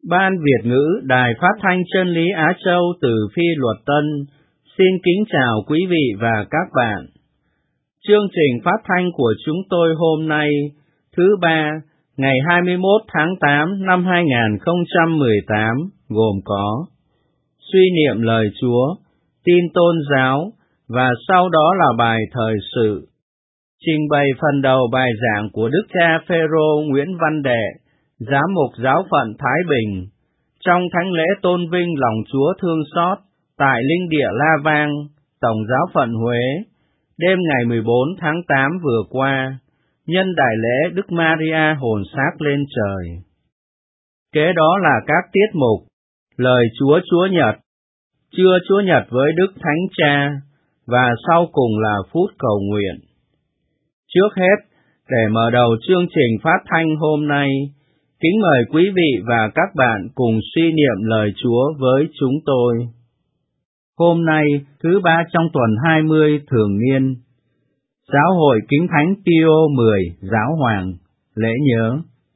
Ban Việt ngữ Đài Phát thanh Chân lý Á Châu từ Phi Luật Tân xin kính chào quý vị và các bạn. Chương trình phát thanh của chúng tôi hôm nay, thứ Ba, ngày 21 tháng 8 năm 2018, gồm có suy niệm lời Chúa, tin tôn giáo, và sau đó là bài thời sự. Trình bày phần đầu bài giảng của Đức cha Phêrô Nguyễn Văn Đệ, Giám mục Giáo phận Thái Bình, trong thánh lễ tôn vinh lòng Chúa thương xót tại linh địa La Vang, Tổng Giáo phận Huế, đêm ngày 14 tháng 8 vừa qua, nhân đại lễ Đức Maria hồn xác lên trời. Kế đó là các tiết mục: lời Chúa Chúa Nhật, trưa Chúa Nhật với Đức Thánh Cha, và sau cùng là phút cầu nguyện. Trước hết, để mở đầu chương trình phát thanh hôm nay, kính mời quý vị và các bạn cùng suy niệm lời Chúa với chúng tôi. Hôm nay, thứ Ba trong tuần 20 thường niên, Giáo hội Kính Thánh Pio 10 Giáo Hoàng, lễ nhớ.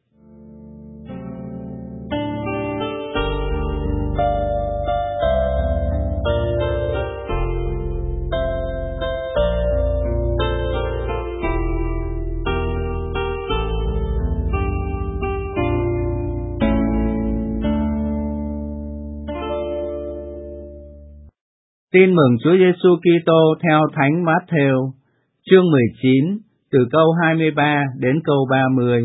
Tin mừng Chúa Giêsu Kitô theo Thánh Mát-thêu, chương 19, từ câu 23 đến câu 30.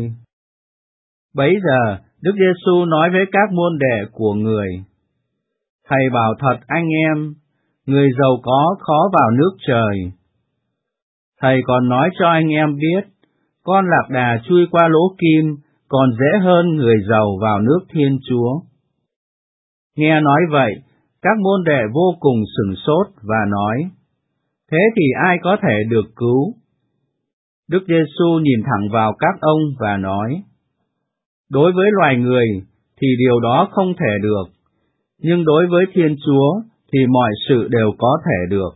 Bấy giờ, Đức Giêsu nói với các môn đệ của Người: Thầy bảo thật anh em, người giàu có khó vào nước trời. Thầy còn nói cho anh em biết, con lạc đà chui qua lỗ kim còn dễ hơn người giàu vào nước Thiên Chúa. Nghe nói vậy, các môn đệ vô cùng sửng sốt và nói: Thế thì ai có thể được cứu? Đức Giêsu nhìn thẳng vào các ông và nói: Đối với loài người thì điều đó không thể được, nhưng đối với Thiên Chúa thì mọi sự đều có thể được.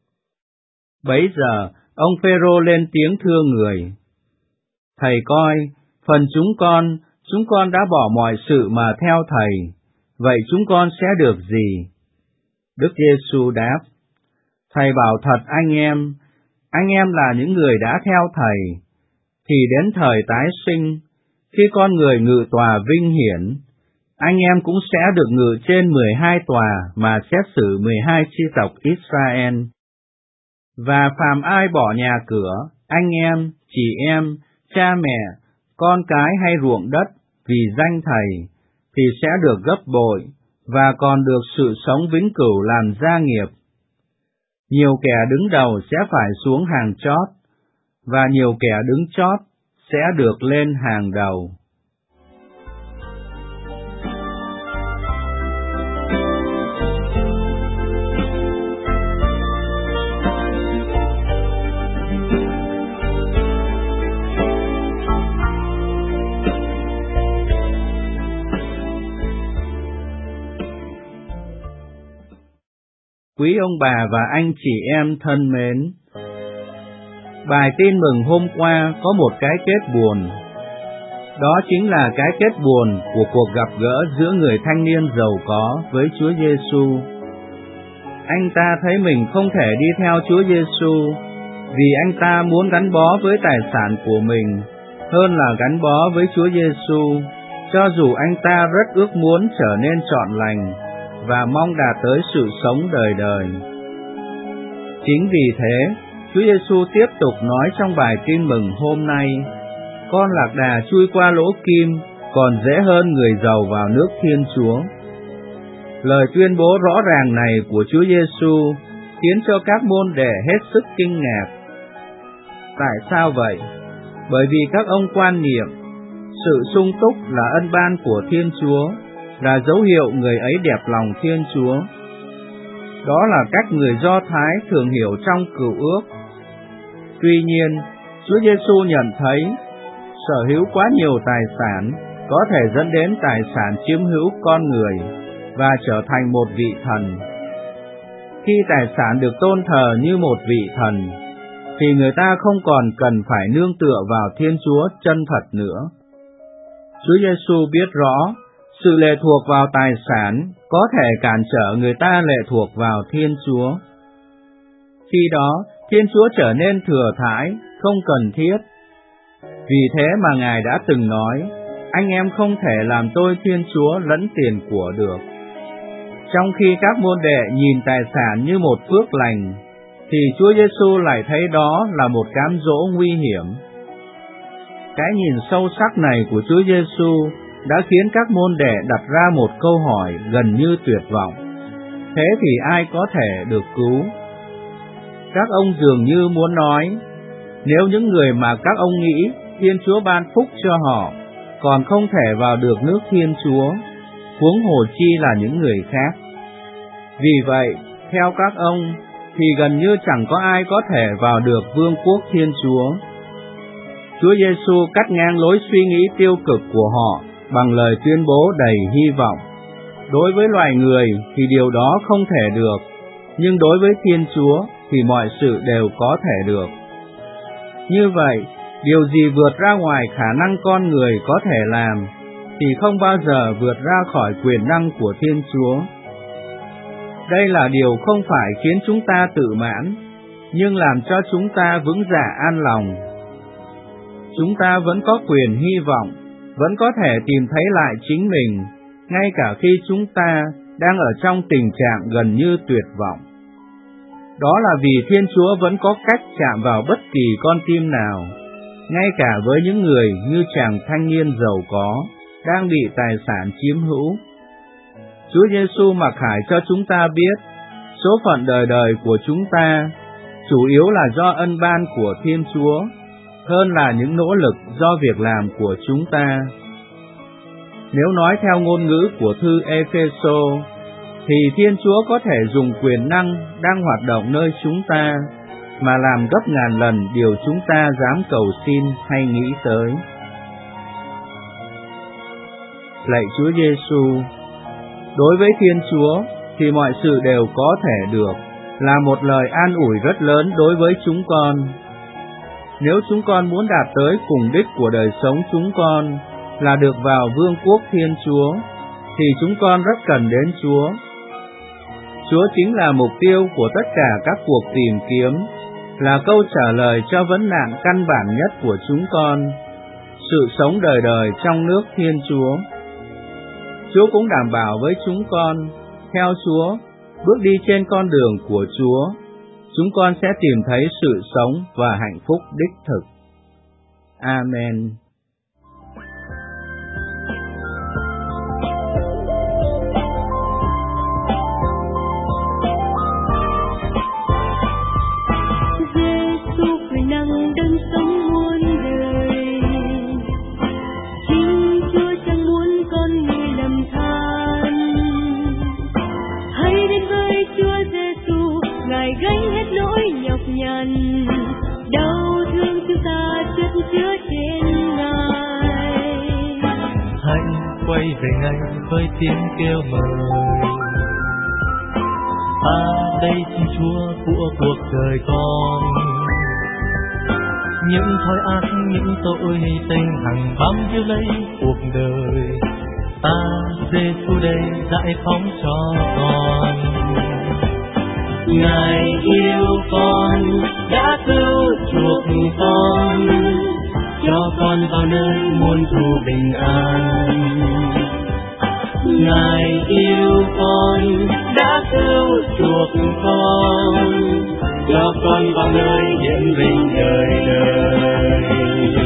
Bấy giờ, ông Phêrô lên tiếng thưa Người: Thầy coi, phần chúng con đã bỏ mọi sự mà theo Thầy, vậy chúng con sẽ được gì? Đức Giêsu đáp: Thầy bảo thật anh em là những người đã theo Thầy, thì đến thời tái sinh, khi con người ngự tòa vinh hiển, anh em cũng sẽ được ngự trên 12 tòa mà xét xử 12 chi tộc Israel. Và phàm ai bỏ nhà cửa, anh em, chị em, cha mẹ, con cái hay ruộng đất vì danh Thầy, thì sẽ được gấp bội, và còn được sự sống vĩnh cửu làm gia nghiệp. Nhiều kẻ đứng đầu sẽ phải xuống hàng chót, và nhiều kẻ đứng chót sẽ được lên hàng đầu. Quý ông bà và anh chị em thân mến, bài tin mừng hôm qua có một cái kết buồn. Đó chính là cái kết buồn của cuộc gặp gỡ giữa người thanh niên giàu có với Chúa Giêsu. Anh ta thấy mình không thể đi theo Chúa Giêsu vì anh ta muốn gắn bó với tài sản của mình hơn là gắn bó với Chúa Giêsu, cho dù anh ta rất ước muốn trở nên trọn lành và mong đạt tới sự sống đời đời. Chính vì thế, Chúa Giêsu tiếp tục nói trong bài tin mừng hôm nay: Con lạc đà chui qua lỗ kim còn dễ hơn người giàu vào nước Thiên Chúa. Lời tuyên bố rõ ràng này của Chúa Giêsu khiến cho các môn đệ hết sức kinh ngạc. Tại sao vậy? Bởi vì các ông quan niệm sự sung túc là ân ban của Thiên Chúa, là dấu hiệu người ấy đẹp lòng Thiên Chúa. Đó là cách người Do Thái thường hiểu trong Cựu Ước. Tuy nhiên, Chúa Giêsu nhận thấy sở hữu quá nhiều tài sản có thể dẫn đến tài sản chiếm hữu con người và trở thành một vị thần. Khi tài sản được tôn thờ như một vị thần, thì người ta không còn cần phải nương tựa vào Thiên Chúa chân thật nữa. Chúa Giêsu biết rõ Sự lệ thuộc vào tài sản có thể cản trở người ta lệ thuộc vào Thiên Chúa. Khi đó, Thiên Chúa trở nên thừa thãi, không cần thiết. Vì thế mà Ngài đã từng nói, anh em không thể làm tôi Thiên Chúa lẫn tiền của được. Trong khi các môn đệ nhìn tài sản như một phước lành, thì Chúa Giêsu lại thấy đó là một cám dỗ nguy hiểm. Cái nhìn sâu sắc này của Chúa Giêsu đã khiến các môn đệ đặt ra một câu hỏi gần như tuyệt vọng. Thế thì ai có thể được cứu? Các ông dường như muốn nói, nếu những người mà các ông nghĩ Thiên Chúa ban phúc cho họ còn không thể vào được nước Thiên Chúa, huống hồ chi là những người khác. Vì vậy, theo các ông, thì gần như chẳng có ai có thể vào được vương quốc Thiên Chúa. Chúa Giêsu cắt ngang lối suy nghĩ tiêu cực của họ bằng lời tuyên bố đầy hy vọng. Đối với loài người thì điều đó không thể được, nhưng đối với Thiên Chúa thì mọi sự đều có thể được. Như vậy, điều gì vượt ra ngoài khả năng con người có thể làm, thì không bao giờ vượt ra khỏi quyền năng của Thiên Chúa. Đây là điều không phải khiến chúng ta tự mãn, nhưng làm cho chúng ta vững dạ an lòng. Chúng ta vẫn có quyền hy vọng, vẫn có thể tìm thấy lại chính mình, ngay cả khi chúng ta đang ở trong tình trạng gần như tuyệt vọng. Đó là vì Thiên Chúa vẫn có cách chạm vào bất kỳ con tim nào, ngay cả với những người như chàng thanh niên giàu có, đang bị tài sản chiếm hữu. Chúa Giêsu mặc khải cho chúng ta biết, số phận đời đời của chúng ta chủ yếu là do ân ban của Thiên Chúa, hơn là những nỗ lực do việc làm của chúng ta. Nếu nói theo ngôn ngữ của thư Ê-phê-sô, thì Thiên Chúa có thể dùng quyền năng đang hoạt động nơi chúng ta mà làm gấp ngàn lần điều chúng ta dám cầu xin hay nghĩ tới. Lạy Chúa Giêsu, đối với Thiên Chúa thì mọi sự đều có thể được, là một lời an ủi rất lớn đối với chúng con. Nếu chúng con muốn đạt tới cùng đích của đời sống chúng con là được vào vương quốc Thiên Chúa, thì chúng con rất cần đến Chúa. Chúa chính là mục tiêu của tất cả các cuộc tìm kiếm, là câu trả lời cho vấn nạn căn bản nhất của chúng con, sự sống đời đời trong nước Thiên Chúa. Chúa cũng đảm bảo với chúng con, theo Chúa, bước đi trên con đường của Chúa, chúng con sẽ tìm thấy sự sống và hạnh phúc đích thực. Amen. Giêsu quyền năng đấng sống muôn đời, chính Chúa chẳng muốn con người lầm than. Hãy đến với Chúa Giêsu, Ngài gánh hết nỗi nhọc nhằn, đau thương chúng ta chất chứa trên Ngài. Hãy quay về ngay với tiếng kêu mời, đây Thiên Chúa của cuộc đời con. Những thói ác, những tội tình hằng bám víu lấy cuộc đời, ta Giêsu đây giải phóng cho con. Ngài yêu con, đã cứu chuộc con, cho con vào nơi muôn thu bình an. Ngài yêu con, đã cứu chuộc con, cho con vào nơi hiển vinh đời đời.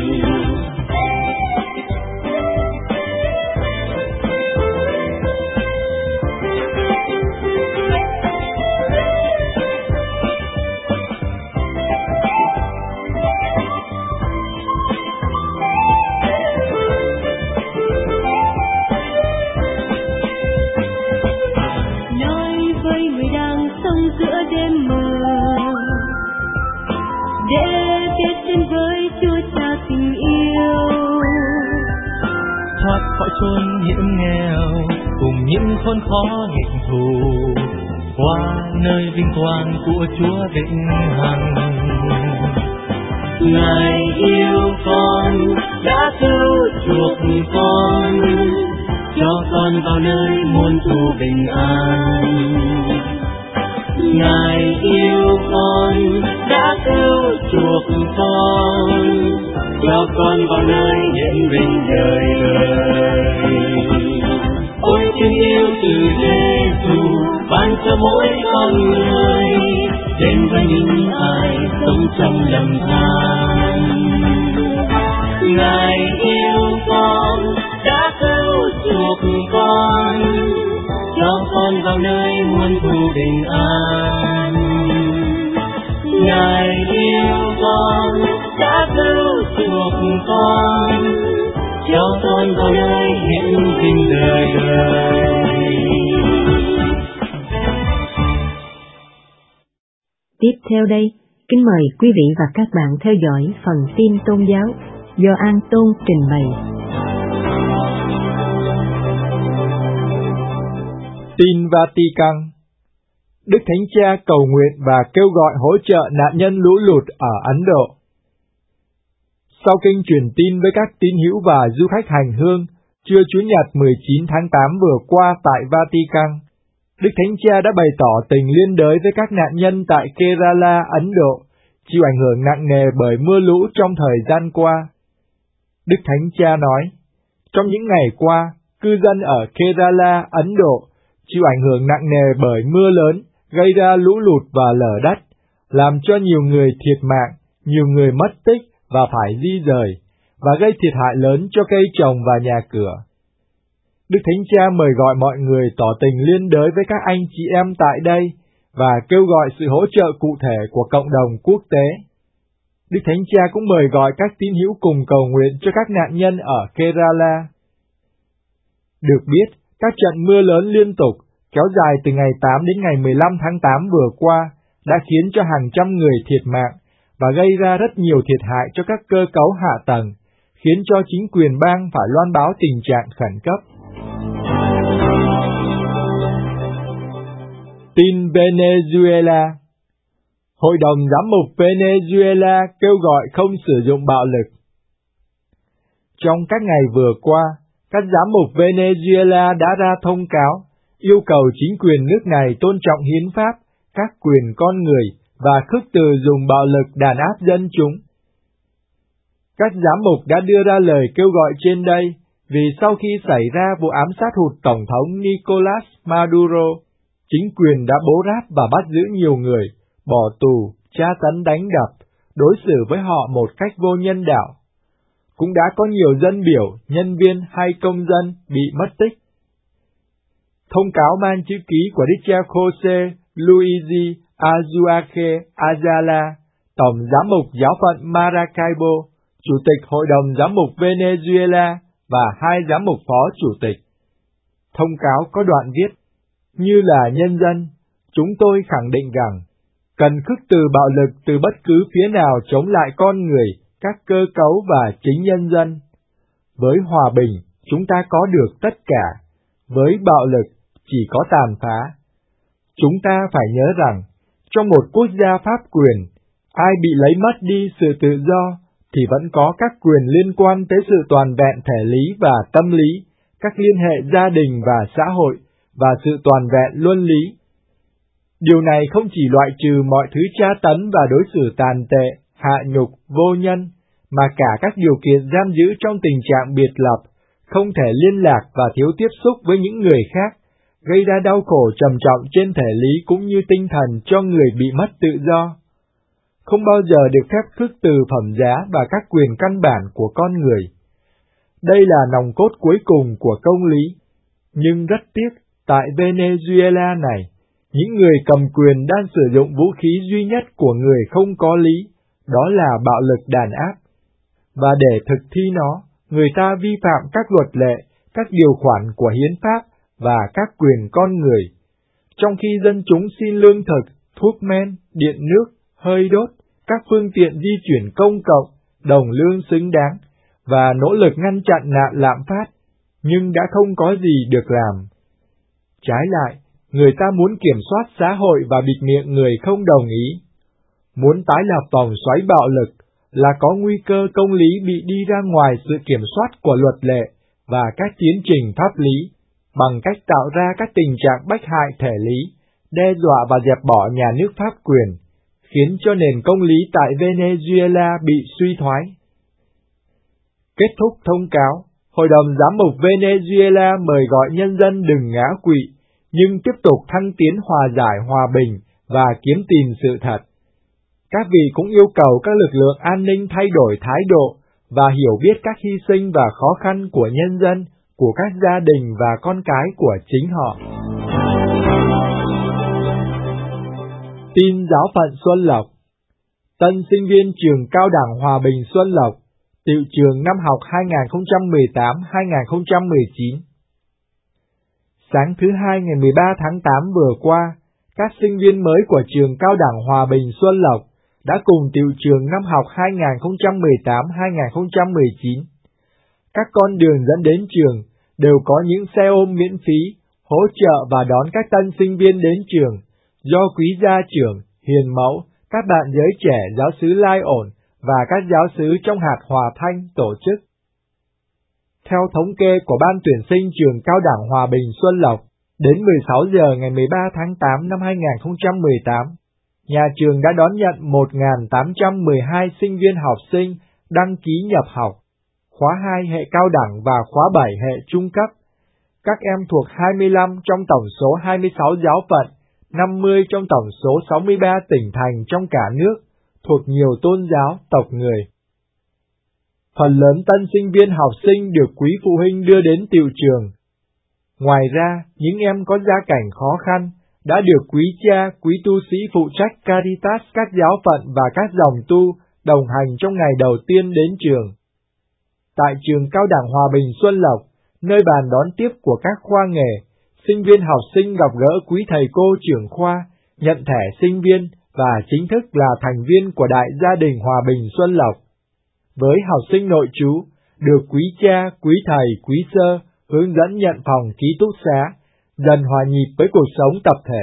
Giữa đêm mờ để kết chân với Chúa Cha tình yêu, thoát khỏi chốn hiểm nghèo cùng những khốn khó nghịch thù, qua nơi vinh quang của Chúa vĩnh hằng. Ngài yêu con, đã cứu chuộc con, cho con vào nơi muôn thu bình an. Ngài yêu con, đã cứu chuộc con, cho con vào nơi hiển vinh đời đời. Ôi tình yêu từ Giêsu ban cho mỗi con người, đến với những ai sống trong lầm than. Ngài yêu con, đã cứu chuộc con, cho con vào nơi muôn thu bình an. Ngài yêu con, đã cứu chuộc con, cho con vào nơi hiển vinh đời đời. Tiếp theo đây, kính mời quý vị và các bạn theo dõi phần tin tôn giáo do An Tôn trình bày. Tin Vatican. Đức Thánh Cha cầu nguyện và kêu gọi hỗ trợ nạn nhân lũ lụt ở Ấn Độ. Sau kinh truyền tin với các tín hữu và du khách hành hương, trưa Chủ nhật 19 tháng 8 vừa qua tại Vatican, Đức Thánh Cha đã bày tỏ tình liên đới với các nạn nhân tại Kerala, Ấn Độ, chịu ảnh hưởng nặng nề bởi mưa lũ trong thời gian qua. Đức Thánh Cha nói, trong những ngày qua, cư dân ở Kerala, Ấn Độ, chịu ảnh hưởng nặng nề bởi mưa lớn, gây ra lũ lụt và lở đất, làm cho nhiều người thiệt mạng, nhiều người mất tích và phải di rời, và gây thiệt hại lớn cho cây trồng và nhà cửa. Đức Thánh Cha mời gọi mọi người tỏ tình liên đới với các anh chị em tại đây và kêu gọi sự hỗ trợ cụ thể của cộng đồng quốc tế. Đức Thánh Cha cũng mời gọi các tín hữu cùng cầu nguyện cho các nạn nhân ở Kerala. Được biết, các trận mưa lớn liên tục, kéo dài từ ngày 8 đến ngày 15 tháng 8 vừa qua, đã khiến cho hàng trăm người thiệt mạng và gây ra rất nhiều thiệt hại cho các cơ cấu hạ tầng, khiến cho chính quyền bang phải loan báo tình trạng khẩn cấp. Tin Venezuela. Hội đồng Giám mục Venezuela kêu gọi không sử dụng bạo lực. Trong các ngày vừa qua, các giám mục Venezuela đã ra thông cáo, yêu cầu chính quyền nước này tôn trọng hiến pháp, các quyền con người và khước từ dùng bạo lực đàn áp dân chúng. Các giám mục đã đưa ra lời kêu gọi trên đây vì sau khi xảy ra vụ ám sát hụt Tổng thống Nicolas Maduro, chính quyền đã bố ráp và bắt giữ nhiều người, bỏ tù, tra tấn đánh đập, đối xử với họ một cách vô nhân đạo. Cũng đã có nhiều dân biểu, nhân viên hay công dân bị mất tích. Thông cáo ban chữ ký của Đức cha Jose Luigi Azuaje Ayala, Tổng giám mục giáo phận Maracaibo, Chủ tịch Hội đồng Giám mục Venezuela và 2 giám mục phó chủ tịch. Thông cáo có đoạn viết, như là nhân dân, chúng tôi khẳng định rằng, cần khước từ bạo lực từ bất cứ phía nào chống lại con người, các cơ cấu và chính nhân dân. Với hòa bình, chúng ta có được tất cả, với bạo lực chỉ có tàn phá. Chúng ta phải nhớ rằng, trong một quốc gia pháp quyền, ai bị lấy mất đi sự tự do, thì vẫn có các quyền liên quan tới sự toàn vẹn thể lý và tâm lý, các liên hệ gia đình và xã hội, và sự toàn vẹn luân lý. Điều này không chỉ loại trừ mọi thứ tra tấn và đối xử tàn tệ, hạ nhục, vô nhân, mà cả các điều kiện giam giữ trong tình trạng biệt lập, không thể liên lạc và thiếu tiếp xúc với những người khác, gây ra đau khổ trầm trọng trên thể lý cũng như tinh thần cho người bị mất tự do. Không bao giờ được phép khước từ phẩm giá và các quyền căn bản của con người. Đây là nòng cốt cuối cùng của công lý. Nhưng rất tiếc, tại Venezuela này, những người cầm quyền đang sử dụng vũ khí duy nhất của người không có lý, đó là bạo lực đàn áp. Và để thực thi nó, người ta vi phạm các luật lệ, các điều khoản của hiến pháp và các quyền con người. Trong khi dân chúng xin lương thực, thuốc men, điện nước, hơi đốt, các phương tiện di chuyển công cộng, đồng lương xứng đáng, và nỗ lực ngăn chặn nạn lạm phát, nhưng đã không có gì được làm. Trái lại, người ta muốn kiểm soát xã hội và bịt miệng người không đồng ý. Muốn tái lập vòng xoáy bạo lực là có nguy cơ công lý bị đi ra ngoài sự kiểm soát của luật lệ và các tiến trình pháp lý, bằng cách tạo ra các tình trạng bách hại thể lý, đe dọa và dẹp bỏ nhà nước pháp quyền, khiến cho nền công lý tại Venezuela bị suy thoái. Kết thúc thông cáo, Hội đồng Giám mục Venezuela mời gọi nhân dân đừng ngã quỵ, nhưng tiếp tục thăng tiến hòa giải hòa bình và kiếm tìm sự thật. Các vị cũng yêu cầu các lực lượng an ninh thay đổi thái độ và hiểu biết các hy sinh và khó khăn của nhân dân, của các gia đình và con cái của chính họ. Tin giáo phận Xuân Lộc. Tân sinh viên trường Cao đẳng Hòa Bình Xuân Lộc, tựu trường năm học 2018-2019. Sáng thứ Hai ngày 13 tháng 8 vừa qua, các sinh viên mới của trường Cao đẳng Hòa Bình Xuân Lộc đã cùng tựu trường năm học 2018-2019. Các con đường dẫn đến trường đều có những xe ôm miễn phí, hỗ trợ và đón các tân sinh viên đến trường, do quý gia trưởng, hiền mẫu, các bạn giới trẻ giáo xứ Lai Ổn và các giáo xứ trong hạt Hòa Thanh tổ chức. Theo thống kê của Ban tuyển sinh trường Cao đẳng Hòa Bình Xuân Lộc, đến 16 giờ ngày 13 tháng 8 năm 2018, nhà trường đã đón nhận 1.812 sinh viên học sinh đăng ký nhập học, khóa 2 hệ cao đẳng và khóa 7 hệ trung cấp. Các em thuộc 25 trong tổng số 26 giáo phận, 50 trong tổng số 63 tỉnh thành trong cả nước, thuộc nhiều tôn giáo, tộc người. Phần lớn tân sinh viên học sinh được quý phụ huynh đưa đến tựu trường. Ngoài ra, những em có gia cảnh khó khăn đã được quý cha, quý tu sĩ phụ trách Caritas các giáo phận và các dòng tu đồng hành trong ngày đầu tiên đến trường. Tại trường Cao đẳng Hòa Bình Xuân Lộc, nơi bàn đón tiếp của các khoa nghề, sinh viên học sinh gặp gỡ quý thầy cô trưởng khoa, nhận thẻ sinh viên và chính thức là thành viên của Đại gia đình Hòa Bình Xuân Lộc. Với học sinh nội trú, được quý cha, quý thầy, quý sơ hướng dẫn nhận phòng ký túc xá, dần hòa nhịp với cuộc sống tập thể.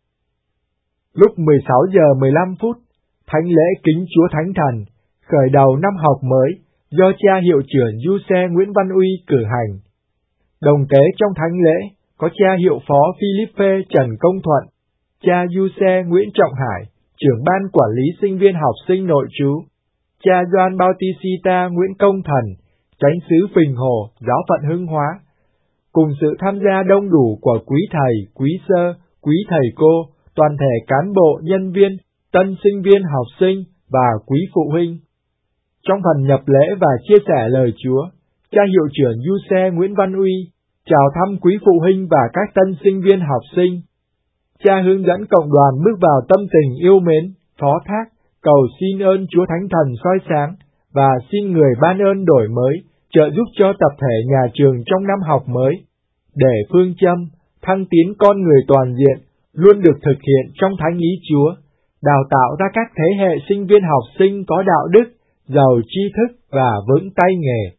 Lúc 16 giờ 15 phút, thánh lễ kính Chúa Thánh Thần, khởi đầu năm học mới, do cha hiệu trưởng Giuse Nguyễn Văn Uy cử hành. Đồng tế trong thánh lễ có cha hiệu phó Philippe Trần Công Thuận, cha Giuse Nguyễn Trọng Hải, trưởng ban quản lý sinh viên học sinh nội trú, cha Gioan Bautista Nguyễn Công Thần, chánh xứ Phình Hồ, giáo phận Hưng Hóa, cùng sự tham gia đông đủ của quý thầy, quý sơ, quý thầy cô, toàn thể cán bộ, nhân viên, tân sinh viên học sinh và quý phụ huynh. Trong phần nhập lễ và chia sẻ lời Chúa, cha hiệu trưởng Giuse Nguyễn Văn Uy chào thăm quý phụ huynh và các tân sinh viên học sinh. Cha hướng dẫn cộng đoàn bước vào tâm tình yêu mến, phó thác, cầu xin ơn Chúa Thánh Thần soi sáng và xin người ban ơn đổi mới, trợ giúp cho tập thể nhà trường trong năm học mới, để phương châm thăng tiến con người toàn diện luôn được thực hiện trong thánh ý Chúa, đào tạo ra các thế hệ sinh viên học sinh có đạo đức, giàu tri thức và vững tay nghề.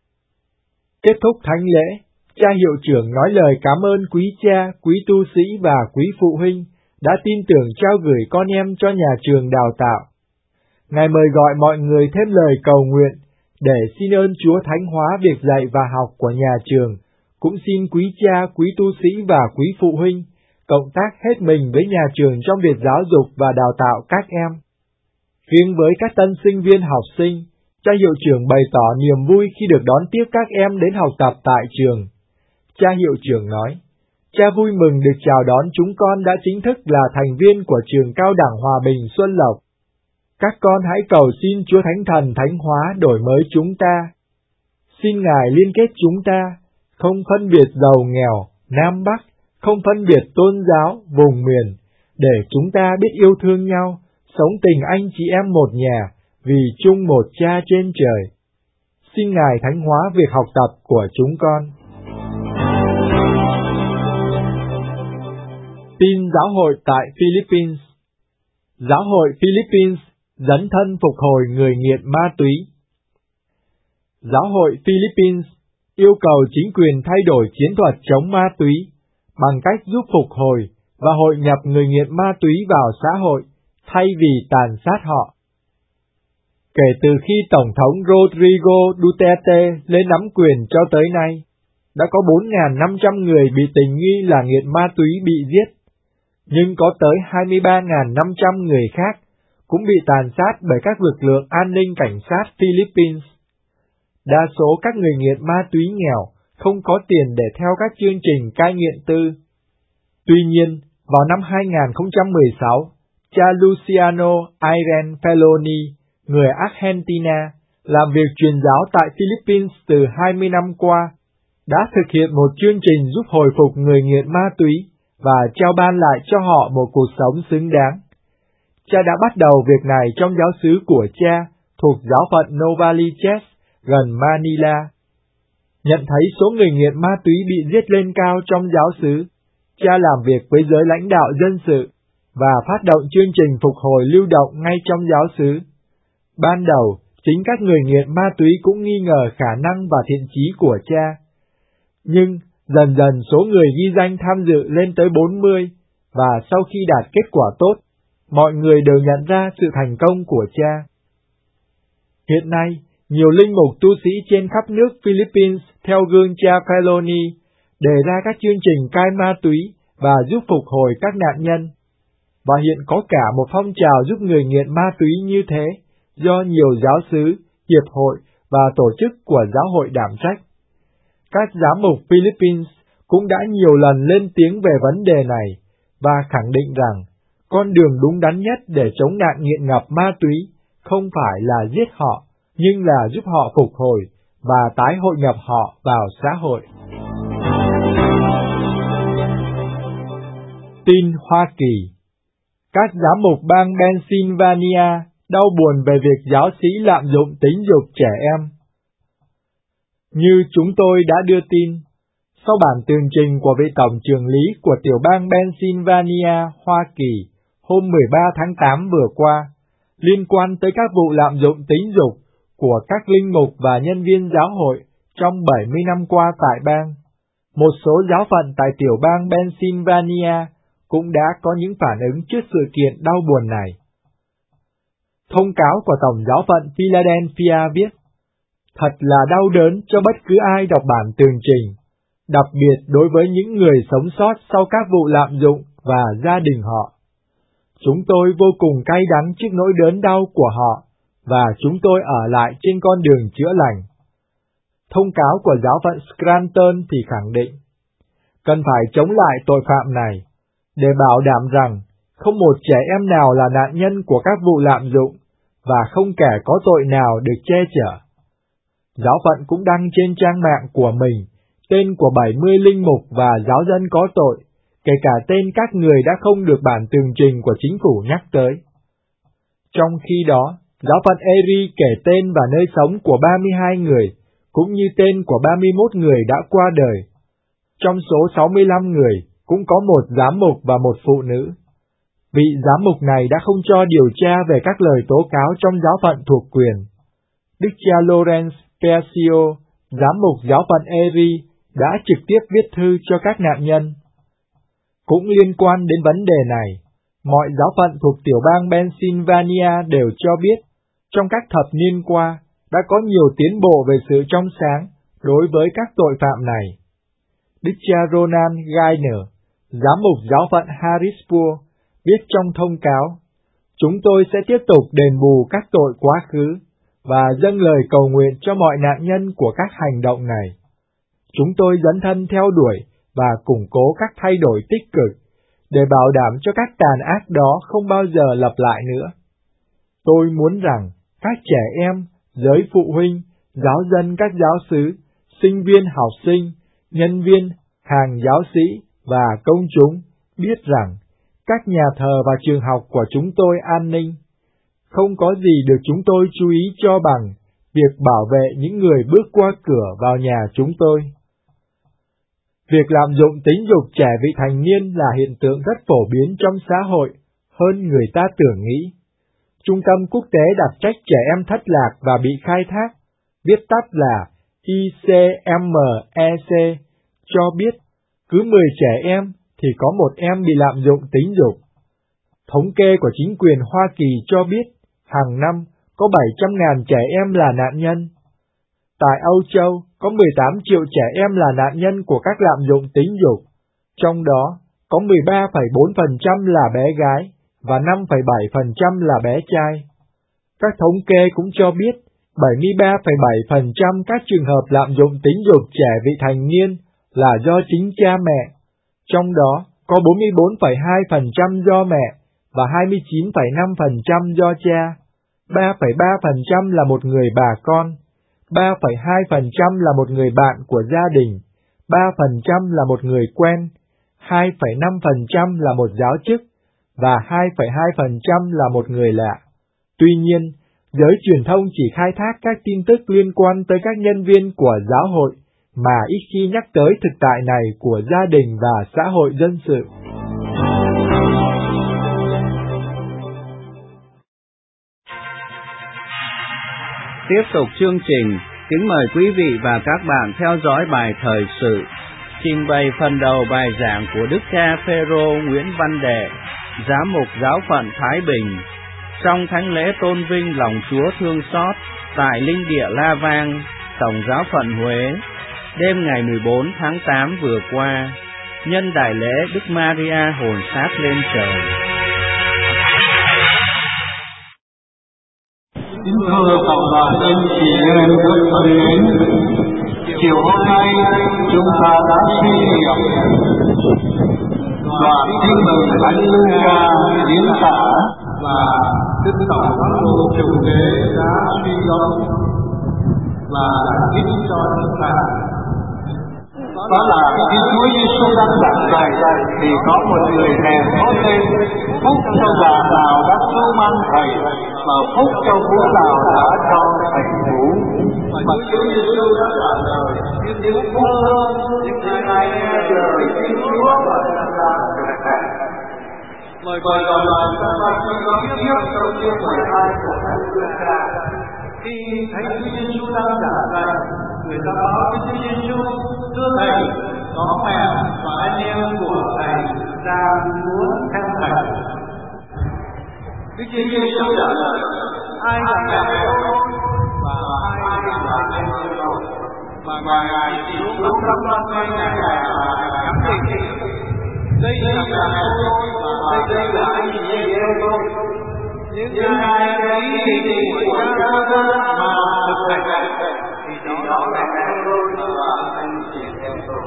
Kết thúc thánh lễ, cha hiệu trưởng nói lời cảm ơn quý cha, quý tu sĩ và quý phụ huynh đã tin tưởng trao gửi con em cho nhà trường đào tạo. Ngài mời gọi mọi người thêm lời cầu nguyện để xin ơn Chúa thánh hóa việc dạy và học của nhà trường, cũng xin quý cha, quý tu sĩ và quý phụ huynh cộng tác hết mình với nhà trường trong việc giáo dục và đào tạo các em. Riêng với các tân sinh viên học sinh, cha hiệu trưởng bày tỏ niềm vui khi được đón tiếp các em đến học tập tại trường. Cha hiệu trưởng nói, cha vui mừng được chào đón chúng con đã chính thức là thành viên của trường Cao đẳng Hòa Bình Xuân Lộc. Các con hãy cầu xin Chúa Thánh Thần thánh hóa đổi mới chúng ta. Xin Ngài liên kết chúng ta, không phân biệt giàu nghèo, Nam Bắc, không phân biệt tôn giáo, vùng miền, để chúng ta biết yêu thương nhau, sống tình anh chị em một nhà, vì chung một Cha trên trời. Xin Ngài thánh hóa việc học tập của chúng con. Tin giáo hội tại Philippines. Giáo hội Philippines dấn thân phục hồi người nghiện ma túy. Giáo hội Philippines yêu cầu chính quyền thay đổi chiến thuật chống ma túy bằng cách giúp phục hồi và hội nhập người nghiện ma túy vào xã hội thay vì tàn sát họ. Kể từ khi Tổng thống Rodrigo Duterte lên nắm quyền cho tới nay, đã có 4.500 người bị tình nghi là nghiện ma túy bị giết, nhưng có tới 23.500 người khác cũng bị tàn sát bởi các lực lượng an ninh cảnh sát Philippines. Đa số các người nghiện ma túy nghèo không có tiền để theo các chương trình cai nghiện tư. Tuy nhiên, vào năm 2016, cha Luciano Irene Feloni, người Argentina, làm việc truyền giáo tại Philippines từ 20 năm qua, đã thực hiện một chương trình giúp hồi phục người nghiện ma túy và trao ban lại cho họ một cuộc sống xứng đáng. Cha đã bắt đầu việc này trong giáo xứ của cha thuộc giáo phận Novaliches gần Manila. Nhận thấy số người nghiện ma túy bị giết lên cao trong giáo xứ, cha làm việc với giới lãnh đạo dân sự và phát động chương trình phục hồi lưu động ngay trong giáo xứ. Ban đầu, chính các người nghiện ma túy cũng nghi ngờ khả năng và thiện chí của cha. Nhưng dần dần số người ghi danh tham dự lên tới 40, và sau khi đạt kết quả tốt, mọi người đều nhận ra sự thành công của cha. Hiện nay, nhiều linh mục tu sĩ trên khắp nước Philippines theo gương cha Feloni đề ra các chương trình cai ma túy và giúp phục hồi các nạn nhân. Và hiện có cả một phong trào giúp người nghiện ma túy như thế do nhiều giáo xứ, hiệp hội và tổ chức của giáo hội đảm trách. Các giám mục Philippines cũng đã nhiều lần lên tiếng về vấn đề này và khẳng định rằng con đường đúng đắn nhất để chống nạn nghiện ngập ma túy không phải là giết họ, nhưng là giúp họ phục hồi và tái hội nhập họ vào xã hội. Tin Hoa Kỳ. Các giám mục bang Pennsylvania đau buồn về việc giáo sĩ lạm dụng tính dục trẻ em. Như chúng tôi đã đưa tin, sau bản tường trình của vị tổng trưởng lý của tiểu bang Pennsylvania, Hoa Kỳ, hôm 13 tháng 8 vừa qua, liên quan tới các vụ lạm dụng tính dục của các linh mục và nhân viên giáo hội trong 70 năm qua tại bang, một số giáo phận tại tiểu bang Pennsylvania cũng đã có những phản ứng trước sự kiện đau buồn này. Thông cáo của Tổng giáo phận Philadelphia viết, thật là đau đớn cho bất cứ ai đọc bản tường trình, đặc biệt đối với những người sống sót sau các vụ lạm dụng và gia đình họ. Chúng tôi vô cùng cay đắng trước nỗi đớn đau của họ, và chúng tôi ở lại trên con đường chữa lành. Thông cáo của giáo phận Scranton thì khẳng định, cần phải chống lại tội phạm này, để bảo đảm rằng không một trẻ em nào là nạn nhân của các vụ lạm dụng, và không kẻ có tội nào được che chở. Giáo phận cũng đăng trên trang mạng của mình tên của 70 linh mục và giáo dân có tội, kể cả tên các người đã không được bản tường trình của chính phủ nhắc tới. Trong khi đó, giáo phận Erie kể tên và nơi sống của 32 người, cũng như tên của 31 người đã qua đời. Trong số 65 người, cũng có một giám mục và một phụ nữ. Vị giám mục này đã không cho điều tra về các lời tố cáo trong giáo phận thuộc quyền. Đức cha Lawrence Persio, giám mục giáo phận Erie, đã trực tiếp viết thư cho các nạn nhân. Cũng liên quan đến vấn đề này, mọi giáo phận thuộc tiểu bang Pennsylvania đều cho biết, trong các thập niên qua, đã có nhiều tiến bộ về sự trong sáng đối với các tội phạm này. Đức cha Ronan Gainer, giám mục giáo phận Harrisburg, viết trong thông cáo, chúng tôi sẽ tiếp tục đền bù các tội quá khứ và dâng lời cầu nguyện cho mọi nạn nhân của các hành động này. Chúng tôi dấn thân theo đuổi và củng cố các thay đổi tích cực để bảo đảm cho các tàn ác đó không bao giờ lặp lại nữa. Tôi muốn rằng các trẻ em, giới phụ huynh, giáo dân các giáo xứ, sinh viên học sinh, nhân viên, hàng giáo sĩ và công chúng biết rằng các nhà thờ và trường học của chúng tôi an ninh. Không có gì được chúng tôi chú ý cho bằng việc bảo vệ những người bước qua cửa vào nhà chúng tôi. Việc lạm dụng tính dục trẻ vị thành niên là hiện tượng rất phổ biến trong xã hội, hơn người ta tưởng nghĩ. Trung tâm Quốc tế đặc trách trẻ em thất lạc và bị khai thác, viết tắt là ICMEC, cho biết cứ 10 trẻ em thì có một em bị lạm dụng tính dục. Thống kê của chính quyền Hoa Kỳ cho biết hàng năm có 700.000 trẻ em là nạn nhân. Tại Âu Châu, có 18 triệu trẻ em là nạn nhân của các lạm dụng tính dục, trong đó có 13,4% là bé gái và 5,7% là bé trai. Các thống kê cũng cho biết 73,7% các trường hợp lạm dụng tính dục trẻ vị thành niên là do chính cha mẹ, trong đó có 44,2% do mẹ và 29,5% do cha, 3,3% là một người bà con, 3,2% là một người bạn của gia đình, 3% là một người quen, 2,5% là một giáo chức và 2,2% là một người lạ. Tuy nhiên, giới truyền thông chỉ khai thác các tin tức liên quan tới các nhân viên của giáo hội mà ít khi nhắc tới thực tại này của gia đình và xã hội dân sự. Tiếp tục chương trình, kính mời quý vị và các bạn theo dõi bài thời sự, trình bày phần đầu bài giảng của Đức cha Phêrô Nguyễn Văn Đệ, giám mục giáo phận Thái Bình, trong thánh lễ tôn vinh lòng Chúa thương xót tại linh địa La Vang, Tổng giáo phận Huế, đêm ngày 14 tháng 8 vừa qua, nhân đại lễ Đức Maria hồn xác lên trời. Kính thưa cộng đoàn anh chị em rất thân mến, chiều hôm nay chúng ta đã suy niệm đoạn tin mừng Thánh Luca diễn tả và Đức Tổng giám mục chủ tế đã suy gẫm và giải thích cho chúng ta. Đó là khi Chúa Giêsu đang giảng dạy thì có một người hèn thốt lên: phúc cho bà nào đã cưu mang thầy, và phúc cho vú nào đã cho thầy vú. Mà Chúa Giêsu đã trả lời: nếu phúc hơn những người này nghe lời Thiên Chúa và làm việc này. Mời gọi đoàn chúng ta suy gẫm tiếp câu chương 12 của Thánh Luca. Khi thấy Chúa Giêsu đang giảng dạy, người ta báo với Chúa Giêsu: thưa thầy, có mẹ và anh em của thầy đang muốn theo thầy. Đức Chúa Giêsu trả lời: ai là mẹ tôi và ai là anh em tôi? Và Ngài chỉ xuống trong con tay Ngài và khẳng định: đây là mẹ tôi và đây là anh chị em tôi. Những ai ý định của cha tôi mà thực hành thì đó là mẹ tôi và anh chị em tôi.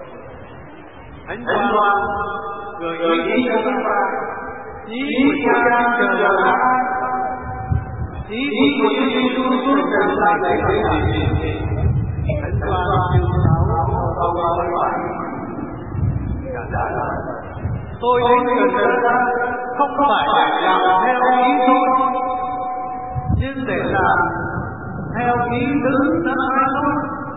Thánh Doan gợi ý cho chúng ta ý của cha trời là ai? Ý của Chúa Giêsu suốt trần là để làm gì? Thánh Doan chương 6 câu 37 trả lời: tôi đến gần ra không phải để làm theo ý tôi, nhưng để làm theo ý Đức đã sai tôi.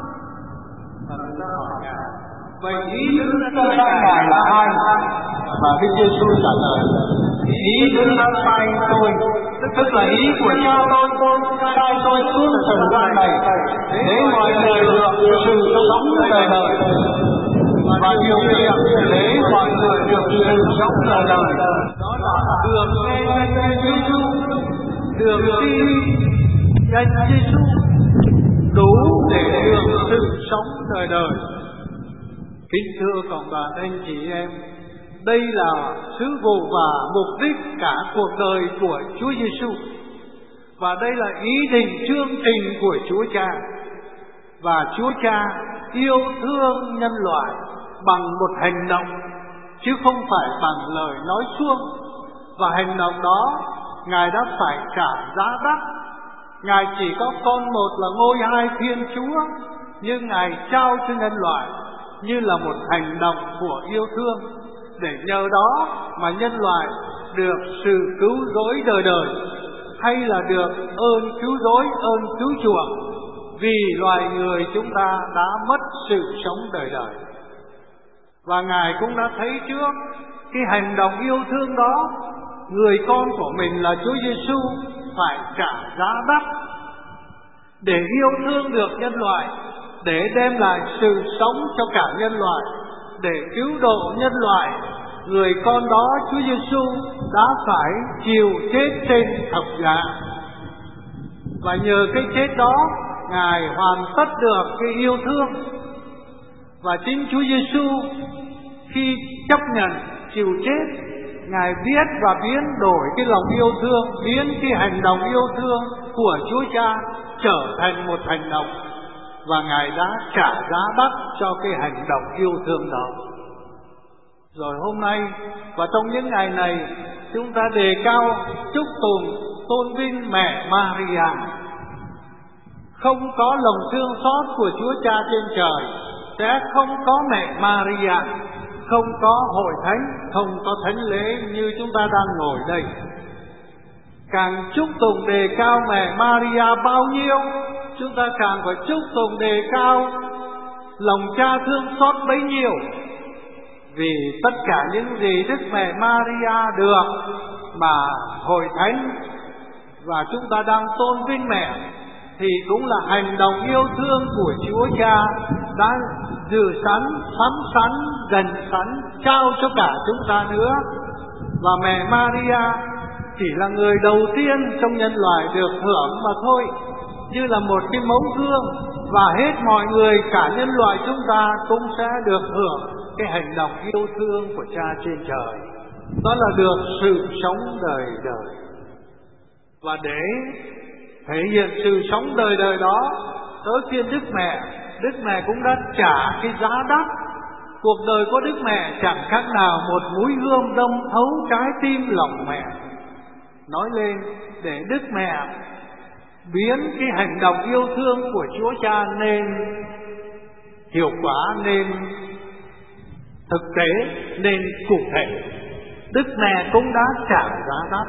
Và chúng ta hỏi Ngài: vậy ý Đức đã sai Ngài là ai? Và Đức Giêsu trả lời: ý Đức đã sai tôi, tức là ý của cha tôi sai tôi xuống trần gian này để mọi người được sự sống đời đời, và điều kiện để mọi người được sự sống đời đời đó là được nghe danh Giêsu, được tin danh Giêsu đủ để được sự sống đời đời. Kính thưa cộng đoàn anh chị em, đây là sứ vụ và mục đích cả cuộc đời của Chúa Giêsu, và đây là ý định chương trình của Chúa Cha. Và Chúa Cha yêu thương nhân loại bằng một hành động chứ không phải bằng lời nói suông, và hành động đó Ngài đã phải trả giá đắt. Ngài chỉ có con một là ngôi hai Thiên Chúa, nhưng Ngài trao cho nhân loại như là một hành động của yêu thương, để nhờ đó mà nhân loại được sự cứu rỗi đời đời, hay là được ơn cứu rỗi, ơn cứu chuộc, vì loài người chúng ta đã mất sự sống đời đời. Và Ngài cũng đã thấy trước cái hành động yêu thương đó, người con của mình là Chúa Giêsu phải trả giá đắt để yêu thương được nhân loại, để đem lại sự sống cho cả nhân loại, để cứu độ nhân loại. Người con đó, Chúa Giêsu, đã phải chịu chết trên thập giá, và nhờ cái chết đó Ngài hoàn tất được cái yêu thương. Và chính Chúa Giêsu khi chấp nhận chịu chết, Ngài viết và biến đổi cái lòng yêu thương, biến cái hành động yêu thương của Chúa Cha trở thành một hành động, và Ngài đã trả giá đắt cho cái hành động yêu thương đó. Rồi hôm nay và trong những ngày này, chúng ta đề cao chúc tụng tôn vinh mẹ Maria. Không có lòng thương xót của Chúa Cha trên trời, sẽ không có mẹ Maria, không có hội thánh, không có thánh lễ như chúng ta đang ngồi đây. Càng chúc tụng đề cao mẹ Maria bao nhiêu, chúng ta càng phải chúc tụng đề cao lòng Cha thương xót bấy nhiêu. Vì tất cả những gì Đức Mẹ Maria được mà hội thánh và chúng ta đang tôn vinh mẹ, thì cũng là hành động yêu thương của Chúa Cha đã dự sẵn, sắm sẵn, gần sẵn trao cho cả chúng ta nữa. Và mẹ Maria chỉ là người đầu tiên trong nhân loại được hưởng mà thôi, như là một cái mẫu gương, và hết mọi người, cả nhân loại chúng ta cũng sẽ được hưởng cái hành động yêu thương của Cha trên trời. Đó là được sự sống đời đời. Và để thể hiện sự sống đời đời đó, tới phiên Đức Mẹ cũng đã trả cái giá đắt. Cuộc đời của Đức Mẹ chẳng khác nào một mũi gươm đâm thấu trái tim lòng mẹ. Nói lên để Đức Mẹ biến cái hành động yêu thương của Chúa Cha nên hiệu quả, nên thực tế, nên cụ thể. Đức Mẹ cũng đã trả giá đắt.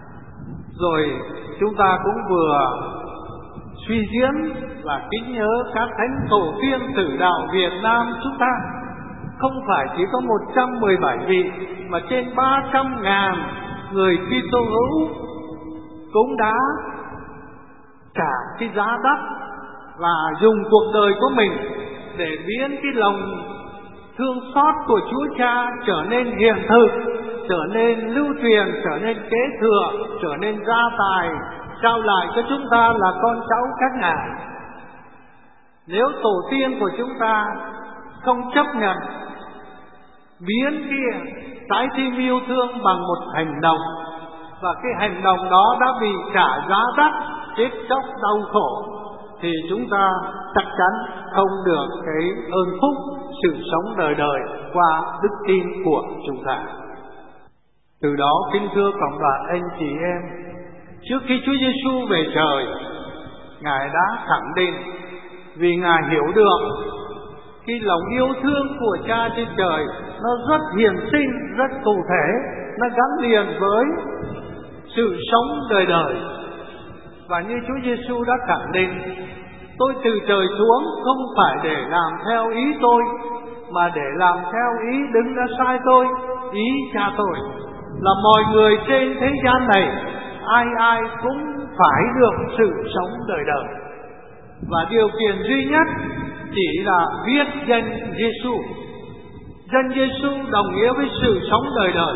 Rồi chúng ta cũng vừa suy diễn và kính nhớ các thánh tổ tiên tử đạo Việt Nam chúng ta. Không phải chỉ có 117 vị, mà trên 300.000 người Kitô hữu cũng đã trả cái giá đắt và dùng cuộc đời của mình để biến cái lòng thương xót của Chúa Cha trở nên hiện thực, trở nên lưu truyền, trở nên kế thừa, trở nên gia tài, trao lại cho chúng ta là con cháu các ngài. Nếu tổ tiên của chúng ta không chấp nhận biến cái trái tim yêu thương bằng một hành động, và cái hành động đó đã bị trả giá đắt, chết chóc đau khổ, thì chúng ta chắc chắn không được cái ơn phúc sự sống đời đời qua đức tin của chúng ta. Từ đó, kính thưa cộng đoàn anh chị em, trước khi Chúa Giêsu về trời, Ngài đã khẳng định, vì Ngài hiểu được cái lòng yêu thương của Cha trên trời nó rất hiển sinh, rất cụ thể, nó gắn liền với sự sống đời đời. Và như Chúa Giêsu đã khẳng định, tôi từ trời xuống không phải để làm theo ý tôi, mà để làm theo ý Đấng đã sai tôi, ý Cha tôi. Là mọi người trên thế gian này, ai ai cũng phải được sự sống đời đời. Và điều kiện duy nhất chỉ là viết danh Giêsu. Danh Giêsu đồng nghĩa với sự sống đời đời.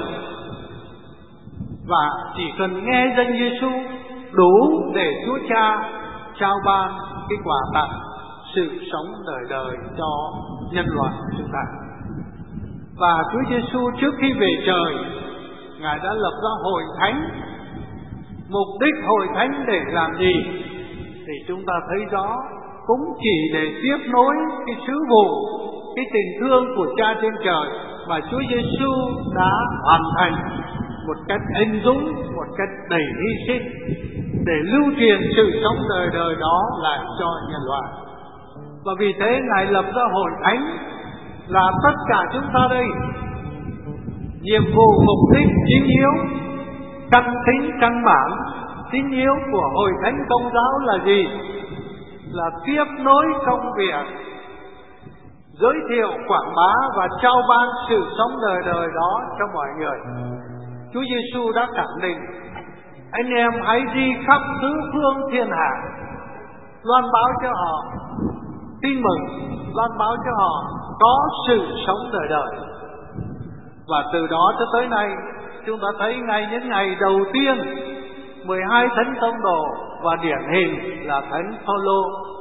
Và chỉ cần nghe danh Giêsu đủ để Chúa Cha trao ban cái quà tặng sự sống đời đời cho nhân loại chúng ta. Và Chúa Giêsu trước khi về trời, Ngài đã lập ra hội thánh. Mục đích hội thánh để làm gì thì chúng ta thấy rõ, cũng chỉ để tiếp nối cái sứ vụ, cái tình thương của Cha trên trời mà Chúa Giêsu đã hoàn thành một cách anh dũng, một cách đầy hy sinh, để lưu truyền sự sống đời đời đó lại cho nhân loại. Và vì thế Ngài lập ra hội thánh là tất cả chúng ta đây. Nhiệm vụ, mục đích chính yếu, căn tính, căn bản, chính yếu của hội thánh Công giáo là gì? Là tiếp nối công việc, giới thiệu, quảng bá và trao ban sự sống đời đời đó cho mọi người. Chúa Giêsu đã khẳng định, anh em hãy đi khắp tứ phương thiên hạ, loan báo cho họ tin mừng, loan báo cho họ có sự sống đời đời. Và từ đó cho tới nay, chúng ta thấy ngay những ngày đầu tiên, 12 thánh tông đồ và điển hình là thánh Phaolô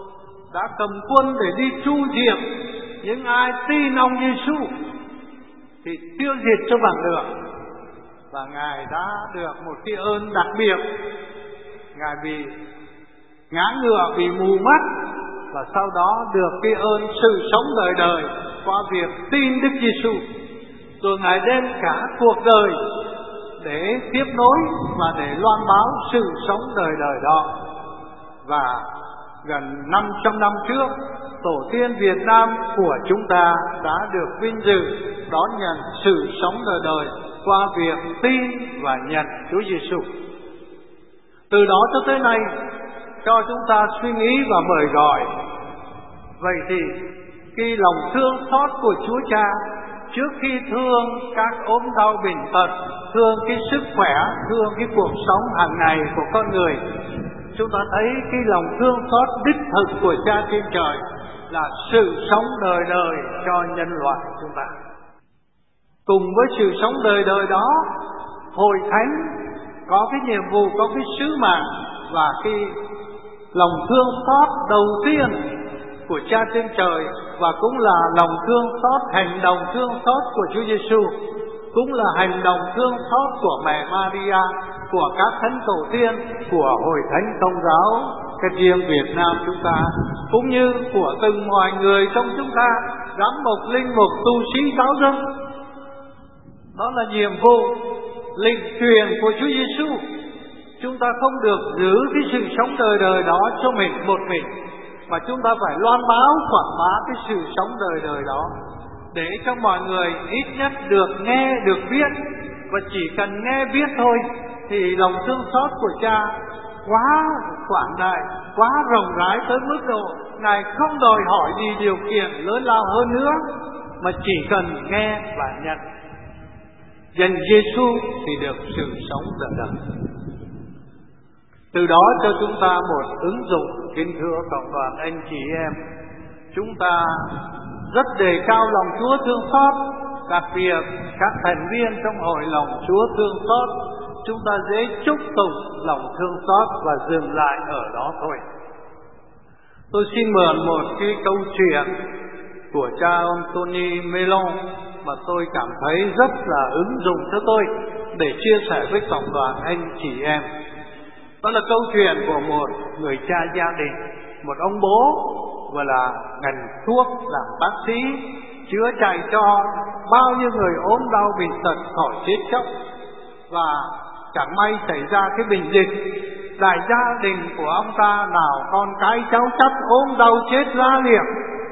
đã cầm quân để đi tru diệt những ai tin ông Giêsu thì tiêu diệt cho bằng được. Và Ngài đã được một cái ơn đặc biệt. Ngài bị ngã ngựa, bị mù mắt, và sau đó được cái ơn sự sống đời đời qua việc tin Đức Giêsu. Rồi Ngài đem cả cuộc đời để tiếp nối và để loan báo sự sống đời đời đó. Và gần 500 năm trước, tổ tiên Việt Nam của chúng ta đã được vinh dự đón nhận sự sống đời đời qua việc tin và nhận Chúa Giêsu. Từ đó cho tới nay, cho chúng ta suy nghĩ và mời gọi. Vậy thì cái lòng thương xót của Chúa Cha trước khi thương các ốm đau bệnh tật, thương cái sức khỏe, thương cái cuộc sống hàng ngày của con người, chúng ta thấy cái lòng thương xót đích thực của Cha trên trời là sự sống đời đời cho nhân loại chúng ta. Cùng với sự sống đời đời đó, Hội Thánh có cái nhiệm vụ, có cái sứ mạng và cái lòng thương xót đầu tiên của Cha trên trời, và cũng là lòng thương xót, hành động thương xót của Chúa Giêsu, cũng là hành động thương xót của mẹ Maria, của các thánh tổ tiên, của Hội Thánh Công giáo cái riêng Việt Nam chúng ta, cũng như của từng mọi người trong chúng ta, giám mục, linh mục, tu sĩ, giáo dân. Đó là nhiệm vụ lệnh truyền của Chúa Giêsu. Chúng ta không được giữ cái sự sống đời đời đó cho mình một mình, mà chúng ta phải loan báo, quảng bá cái sự sống đời đời đó, để cho mọi người ít nhất được nghe, được biết. Và chỉ cần nghe biết thôi thì lòng thương xót của Cha quá quảng đại, quá rộng rãi tới mức độ Ngài không đòi hỏi gì điều kiện lớn lao hơn nữa, mà chỉ cần nghe và nhận. Dân Giêsu thì được sự sống đời đời. Từ đó cho chúng ta một ứng dụng, kính thưa cộng đoàn anh chị em, chúng ta rất đề cao lòng Chúa thương xót. Đặc biệt các thành viên trong hội lòng Chúa thương xót, chúng ta dễ chúc tụng lòng thương xót và dừng lại ở đó thôi. Tôi xin mượn một cái câu chuyện của cha Anthony Melon mà tôi cảm thấy rất là ứng dụng cho tôi để chia sẻ với cộng đoàn anh chị em. Đó là câu chuyện của một người cha gia đình, một ông bố và là ngành thuốc, làm bác sĩ, chữa chạy cho bao nhiêu người ốm đau bệnh tật khỏi chết chóc. Và chẳng may xảy ra cái bệnh dịch, đại gia đình của ông ta nào con cái cháu chắt ốm đau chết la liệt.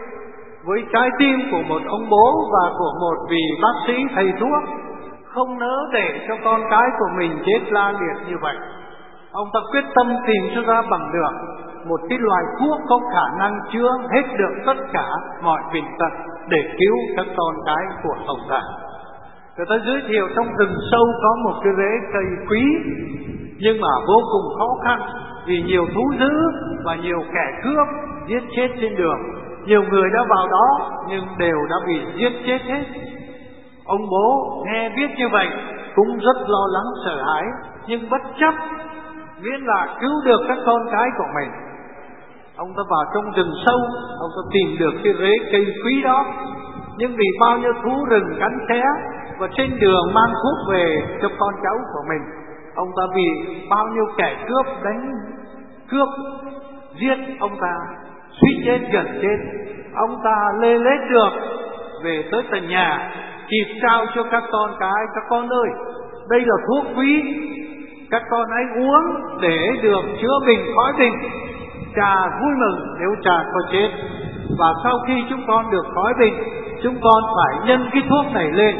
Với trái tim của một ông bố và của một vị bác sĩ thầy thuốc, không nỡ để cho con cái của mình chết la liệt như vậy, ông ta quyết tâm tìm cho ra bằng được một cái loại thuốc có khả năng chữa hết được tất cả mọi bệnh tật để cứu các con cái của ông ta. Người ta giới thiệu trong rừng sâu có một cái rễ cây quý, nhưng mà vô cùng khó khăn vì nhiều thú dữ và nhiều kẻ cướp giết chết trên đường. Nhiều người đã vào đó nhưng đều đã bị giết chết hết. Ông bố nghe biết như vậy cũng rất lo lắng sợ hãi, nhưng bất chấp miễn là cứu được các con cái của mình, ông ta vào trong rừng sâu, ông ta tìm được cái rễ cây quý đó. Nhưng vì bao nhiêu thú rừng cắn xé và trên đường mang thuốc về cho con cháu của mình, ông ta bị bao nhiêu kẻ cướp đánh cướp giết ông ta, suýt chết gần chết. Ông ta lê lết được về tới tận nhà, kịp trao cho các con cái: các con ơi, đây là thuốc quý, các con hãy uống để được chữa bệnh khỏi bệnh. Cha vui mừng nếu cha có chết, và sau khi chúng con được khỏi bệnh, chúng con phải nhân cái thuốc này lên,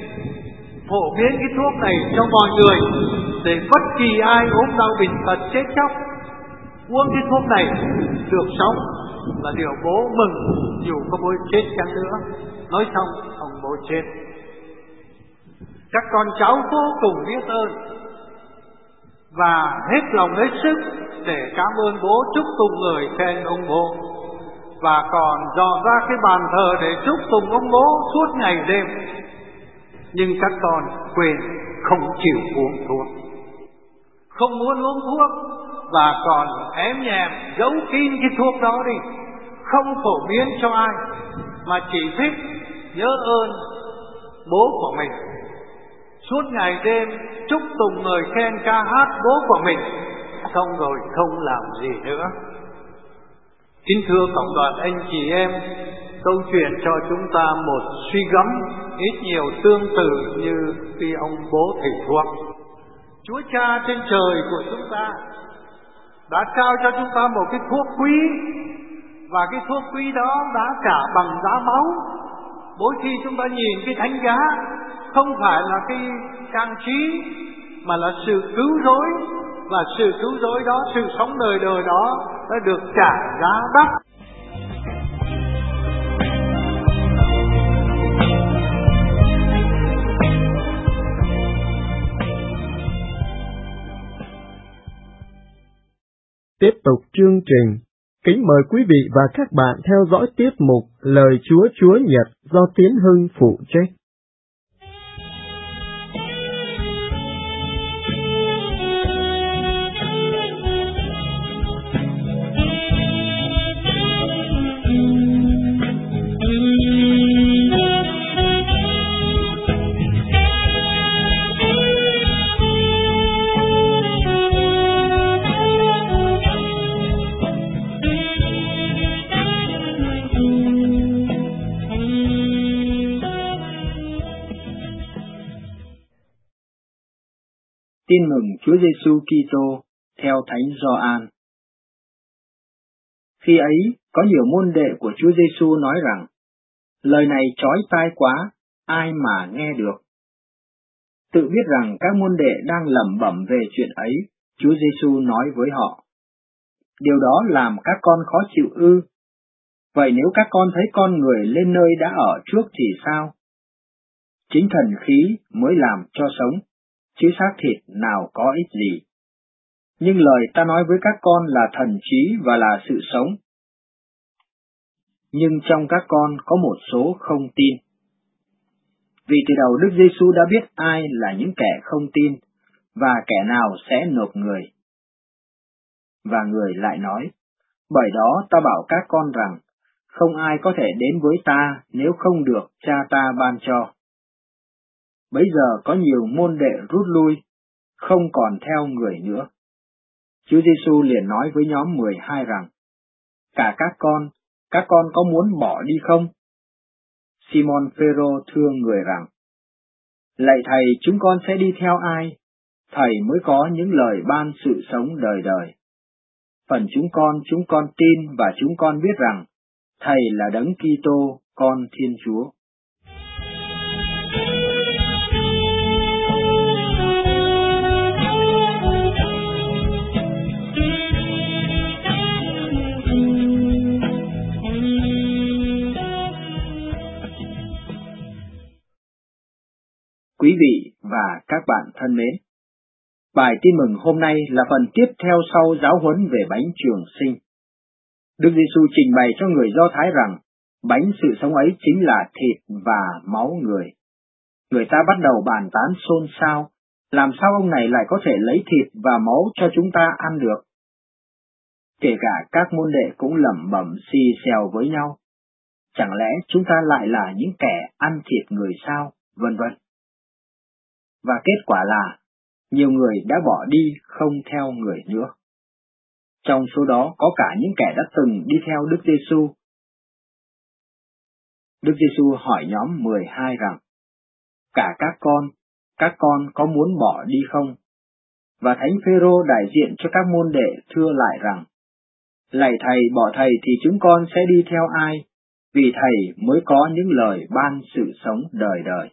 phổ biến cái thuốc này cho mọi người, để bất kỳ ai ốm đau bệnh tật chết chóc uống cái thuốc này được sống. Là điều bố mừng dù có bố chết chăng nữa. Nói xong ông bố chết. Các con cháu vô cùng biết ơn và hết lòng hết sức để cảm ơn bố, chúc tụng người khen ông bố, và còn dọn ra cái bàn thờ để chúc tụng ông bố suốt ngày đêm. Nhưng các con quên không chịu uống thuốc, không muốn uống thuốc, và còn ém nhẹm giấu kín cái thuốc đó đi, không phổ biến cho ai, mà chỉ thích nhớ ơn bố của mình. Suốt ngày đêm chúc tụng ngợi khen ca hát bố của mình, xong rồi không làm gì nữa. Kính thưa cộng đoàn anh chị em, câu chuyện cho chúng ta một suy gẫm ít nhiều tương tự như khi ông bố thầy thuốc. Chúa Cha trên trời của chúng ta đã trao cho chúng ta một cái thuốc quý, và cái thuốc quý đó đã trả bằng giá máu. Mỗi khi chúng ta nhìn cái thánh giá, không phải là cái trang trí, mà là sự cứu rỗi, và sự cứu rỗi đó, sự sống đời đời đó đã được trả giá đắt. Tiếp tục chương trình, kính mời quý vị và các bạn theo dõi tiết mục Lời Chúa Chúa Nhật do Tiến Hưng phụ trách. Tin mừng Chúa Giêsu Kitô theo Thánh Gioan. Khi ấy, có nhiều môn đệ của Chúa Giêsu nói rằng: lời này chói tai quá, ai mà nghe được? Tự biết rằng các môn đệ đang lẩm bẩm về chuyện ấy, Chúa Giêsu nói với họ: điều đó làm các con khó chịu ư? Vậy nếu các con thấy con người lên nơi đã ở trước thì sao? Chính thần khí mới làm cho sống, chứ xác thịt nào có ích gì. Nhưng lời ta nói với các con là thần trí và là sự sống. Nhưng trong các con có một số không tin. Vì từ đầu Đức Giêsu đã biết ai là những kẻ không tin, và kẻ nào sẽ nộp người. Và người lại nói: bởi đó ta bảo các con rằng, không ai có thể đến với ta nếu không được Cha ta ban cho. Bấy giờ có nhiều môn đệ rút lui, không còn theo người nữa. Chúa Giêsu liền nói với nhóm 12 rằng: cả các con có muốn bỏ đi không? Simon Phêrô thưa người rằng: lạy Thầy, chúng con sẽ đi theo ai? Thầy mới có những lời ban sự sống đời đời. Phần chúng con tin và chúng con biết rằng Thầy là Đấng Kitô, con Thiên Chúa. Quý vị và các bạn thân mến, bài tin mừng hôm nay là phần tiếp theo sau giáo huấn về bánh trường sinh. Đức Giêsu trình bày cho người Do Thái rằng bánh sự sống ấy chính là thịt và máu người. Người ta bắt đầu bàn tán xôn xao, làm sao ông này lại có thể lấy thịt và máu cho chúng ta ăn được? Kể cả các môn đệ cũng lẩm bẩm xì xèo với nhau. Chẳng lẽ chúng ta lại là những kẻ ăn thịt người sao? Vân vân. Và kết quả là, nhiều người đã bỏ đi không theo người nữa. Trong số đó có cả những kẻ đã từng đi theo Đức Giêsu. Đức Giêsu hỏi nhóm 12 rằng: cả các con có muốn bỏ đi không? Và Thánh Phêrô đại diện cho các môn đệ thưa lại rằng: lạy Thầy, bỏ Thầy thì chúng con sẽ đi theo ai? Vì Thầy mới có những lời ban sự sống đời đời.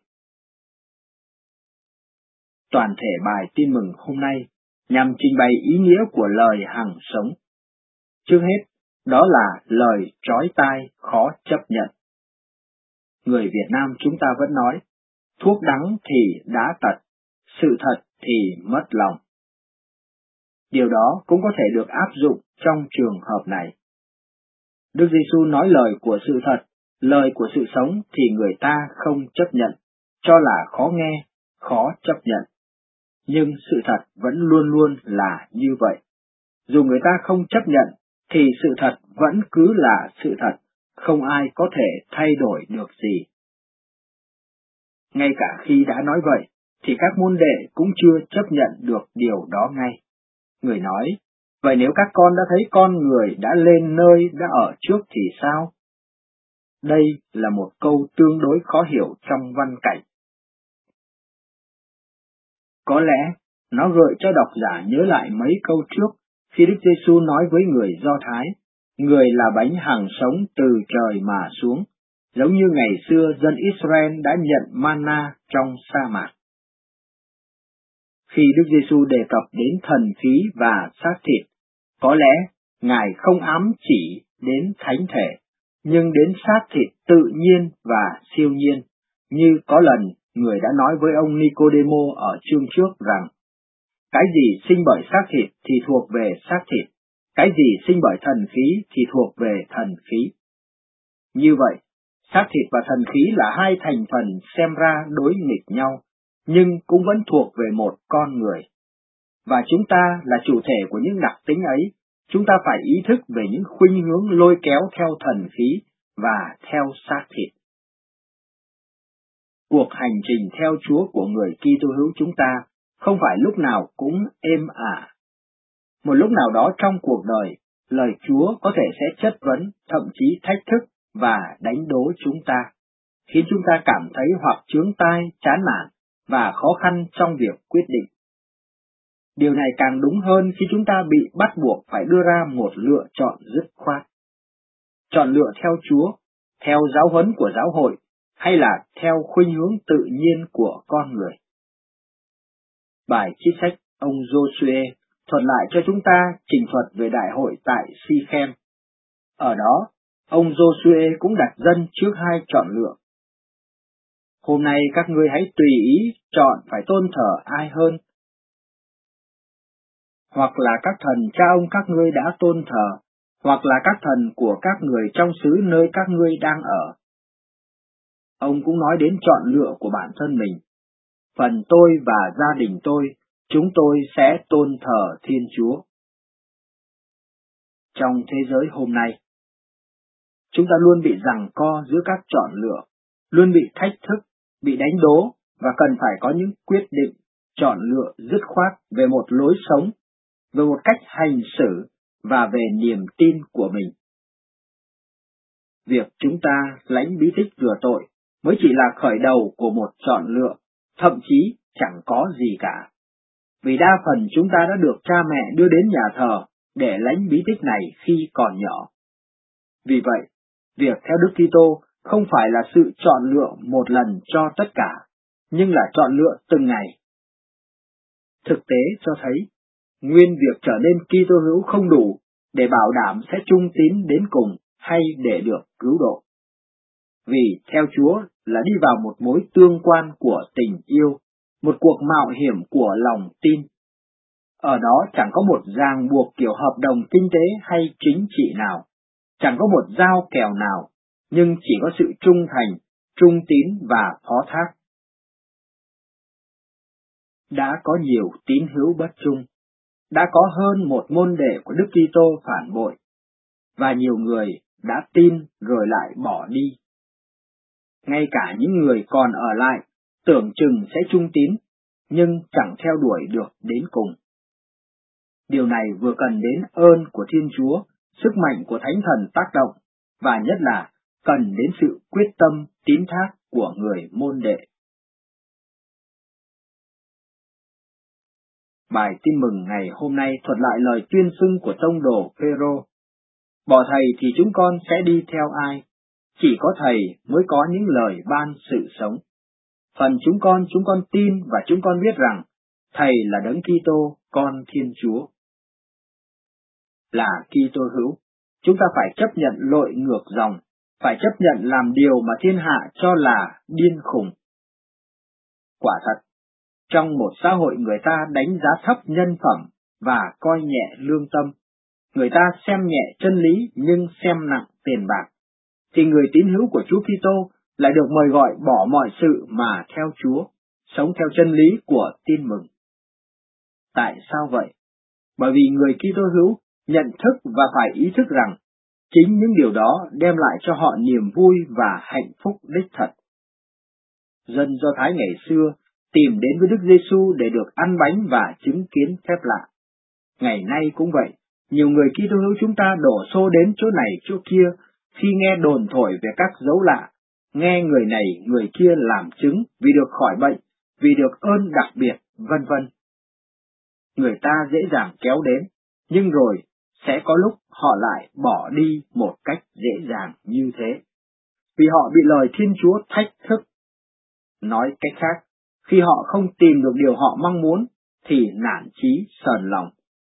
Toàn thể bài tin mừng hôm nay nhằm trình bày ý nghĩa của lời hằng sống. Trước hết, đó là lời chói tai khó chấp nhận. Người Việt Nam chúng ta vẫn nói, thuốc đắng thì đã tật, sự thật thì mất lòng. Điều đó cũng có thể được áp dụng trong trường hợp này. Đức Giêsu nói lời của sự thật, lời của sự sống thì người ta không chấp nhận, cho là khó nghe, khó chấp nhận. Nhưng sự thật vẫn luôn luôn là như vậy. Dù người ta không chấp nhận, thì sự thật vẫn cứ là sự thật, không ai có thể thay đổi được gì. Ngay cả khi đã nói vậy, thì các môn đệ cũng chưa chấp nhận được điều đó ngay. Người nói, vậy nếu các con đã thấy con người đã lên nơi đã ở trước thì sao? Đây là một câu tương đối khó hiểu trong văn cảnh. Có lẽ, nó gợi cho độc giả nhớ lại mấy câu trước khi Đức Giêsu nói với người Do Thái, người là bánh hằng sống từ trời mà xuống, giống như ngày xưa dân Israel đã nhận manna trong sa mạc. Khi Đức Giêsu đề cập đến thần khí và xác thịt, có lẽ Ngài không ám chỉ đến thánh thể, nhưng đến xác thịt tự nhiên và siêu nhiên, như có lần người đã nói với ông Nicodemo ở chương trước rằng, cái gì sinh bởi xác thịt thì thuộc về xác thịt, cái gì sinh bởi thần khí thì thuộc về thần khí. Như vậy, xác thịt và thần khí là hai thành phần xem ra đối nghịch nhau, nhưng cũng vẫn thuộc về một con người. Và chúng ta là chủ thể của những đặc tính ấy, chúng ta phải ý thức về những khuynh hướng lôi kéo theo thần khí và theo xác thịt. Cuộc hành trình theo Chúa của người Kitô hữu chúng ta không phải lúc nào cũng êm ả. Một lúc nào đó trong cuộc đời, lời Chúa có thể sẽ chất vấn, thậm chí thách thức và đánh đố chúng ta, khiến chúng ta cảm thấy hoặc chướng tai, chán nản và khó khăn trong việc quyết định. Điều này càng đúng hơn khi chúng ta bị bắt buộc phải đưa ra một lựa chọn dứt khoát. Chọn lựa theo Chúa, theo giáo huấn của giáo hội, hay là theo khuynh hướng tự nhiên của con người. Bài trích sách ông Joshua thuật lại cho chúng ta trình thuật về đại hội tại Sichem. Ở đó, ông Joshua cũng đặt dân trước hai chọn lựa. Hôm nay các ngươi hãy tùy ý chọn phải tôn thờ ai hơn, hoặc là các thần cha ông các ngươi đã tôn thờ, hoặc là các thần của các người trong xứ nơi các ngươi đang ở. Ông cũng nói đến chọn lựa của bản thân mình. Phần tôi và gia đình tôi, chúng tôi sẽ tôn thờ Thiên Chúa. Trong thế giới hôm nay, chúng ta luôn bị giằng co giữa các chọn lựa, luôn bị thách thức, bị đánh đố và cần phải có những quyết định, chọn lựa dứt khoát về một lối sống, về một cách hành xử và về niềm tin của mình. Việc chúng ta lãnh bí tích rửa tội mới chỉ là khởi đầu của một chọn lựa, thậm chí chẳng có gì cả. Vì đa phần chúng ta đã được cha mẹ đưa đến nhà thờ để lãnh bí tích này khi còn nhỏ. Vì vậy, việc theo Đức Kitô không phải là sự chọn lựa một lần cho tất cả, nhưng là chọn lựa từng ngày. Thực tế cho thấy, nguyên việc trở nên Kitô hữu không đủ để bảo đảm sẽ trung tín đến cùng hay để được cứu độ. Vì theo Chúa là đi vào một mối tương quan của tình yêu, một cuộc mạo hiểm của lòng tin. Ở đó chẳng có một ràng buộc kiểu hợp đồng kinh tế hay chính trị nào, chẳng có một giao kèo nào, nhưng chỉ có sự trung thành, trung tín và phó thác. Đã có nhiều tín hữu bất trung, đã có hơn một môn đệ của Đức Kitô phản bội, và nhiều người đã tin rồi lại bỏ đi. Ngay cả những người còn ở lại, tưởng chừng sẽ trung tín, nhưng chẳng theo đuổi được đến cùng. Điều này vừa cần đến ơn của Thiên Chúa, sức mạnh của Thánh Thần tác động, và nhất là cần đến sự quyết tâm tín thác của người môn đệ. Bài tin mừng ngày hôm nay thuật lại lời tuyên xưng của tông đồ Phêrô. Bỏ thầy thì chúng con sẽ đi theo ai? Chỉ có thầy mới có những lời ban sự sống. Phần chúng con tin và chúng con biết rằng thầy là Đấng Kitô, con Thiên Chúa. Là Kitô hữu, chúng ta phải chấp nhận lội ngược dòng, phải chấp nhận làm điều mà thiên hạ cho là điên khùng. Quả thật, trong một xã hội người ta đánh giá thấp nhân phẩm và coi nhẹ lương tâm, người ta xem nhẹ chân lý nhưng xem nặng tiền bạc, thì người tín hữu của Chúa Kitô lại được mời gọi bỏ mọi sự mà theo Chúa, sống theo chân lý của tin mừng. Tại sao vậy? Bởi vì người Kitô hữu nhận thức và phải ý thức rằng Chính những điều đó đem lại cho họ niềm vui và hạnh phúc đích thật. Dân Do Thái ngày xưa tìm đến với Đức Giêsu để được ăn bánh và chứng kiến phép lạ. Ngày nay cũng vậy, nhiều người Kitô hữu chúng ta đổ xô đến chỗ này chỗ kia khi nghe đồn thổi về các dấu lạ, nghe người này người kia làm chứng vì được khỏi bệnh, vì được ơn đặc biệt, vân vân. Người ta dễ dàng kéo đến, nhưng rồi sẽ có lúc họ lại bỏ đi một cách dễ dàng như thế, vì họ bị lời Thiên Chúa thách thức. Nói cách khác, khi họ không tìm được điều họ mong muốn, thì nản chí sờn lòng.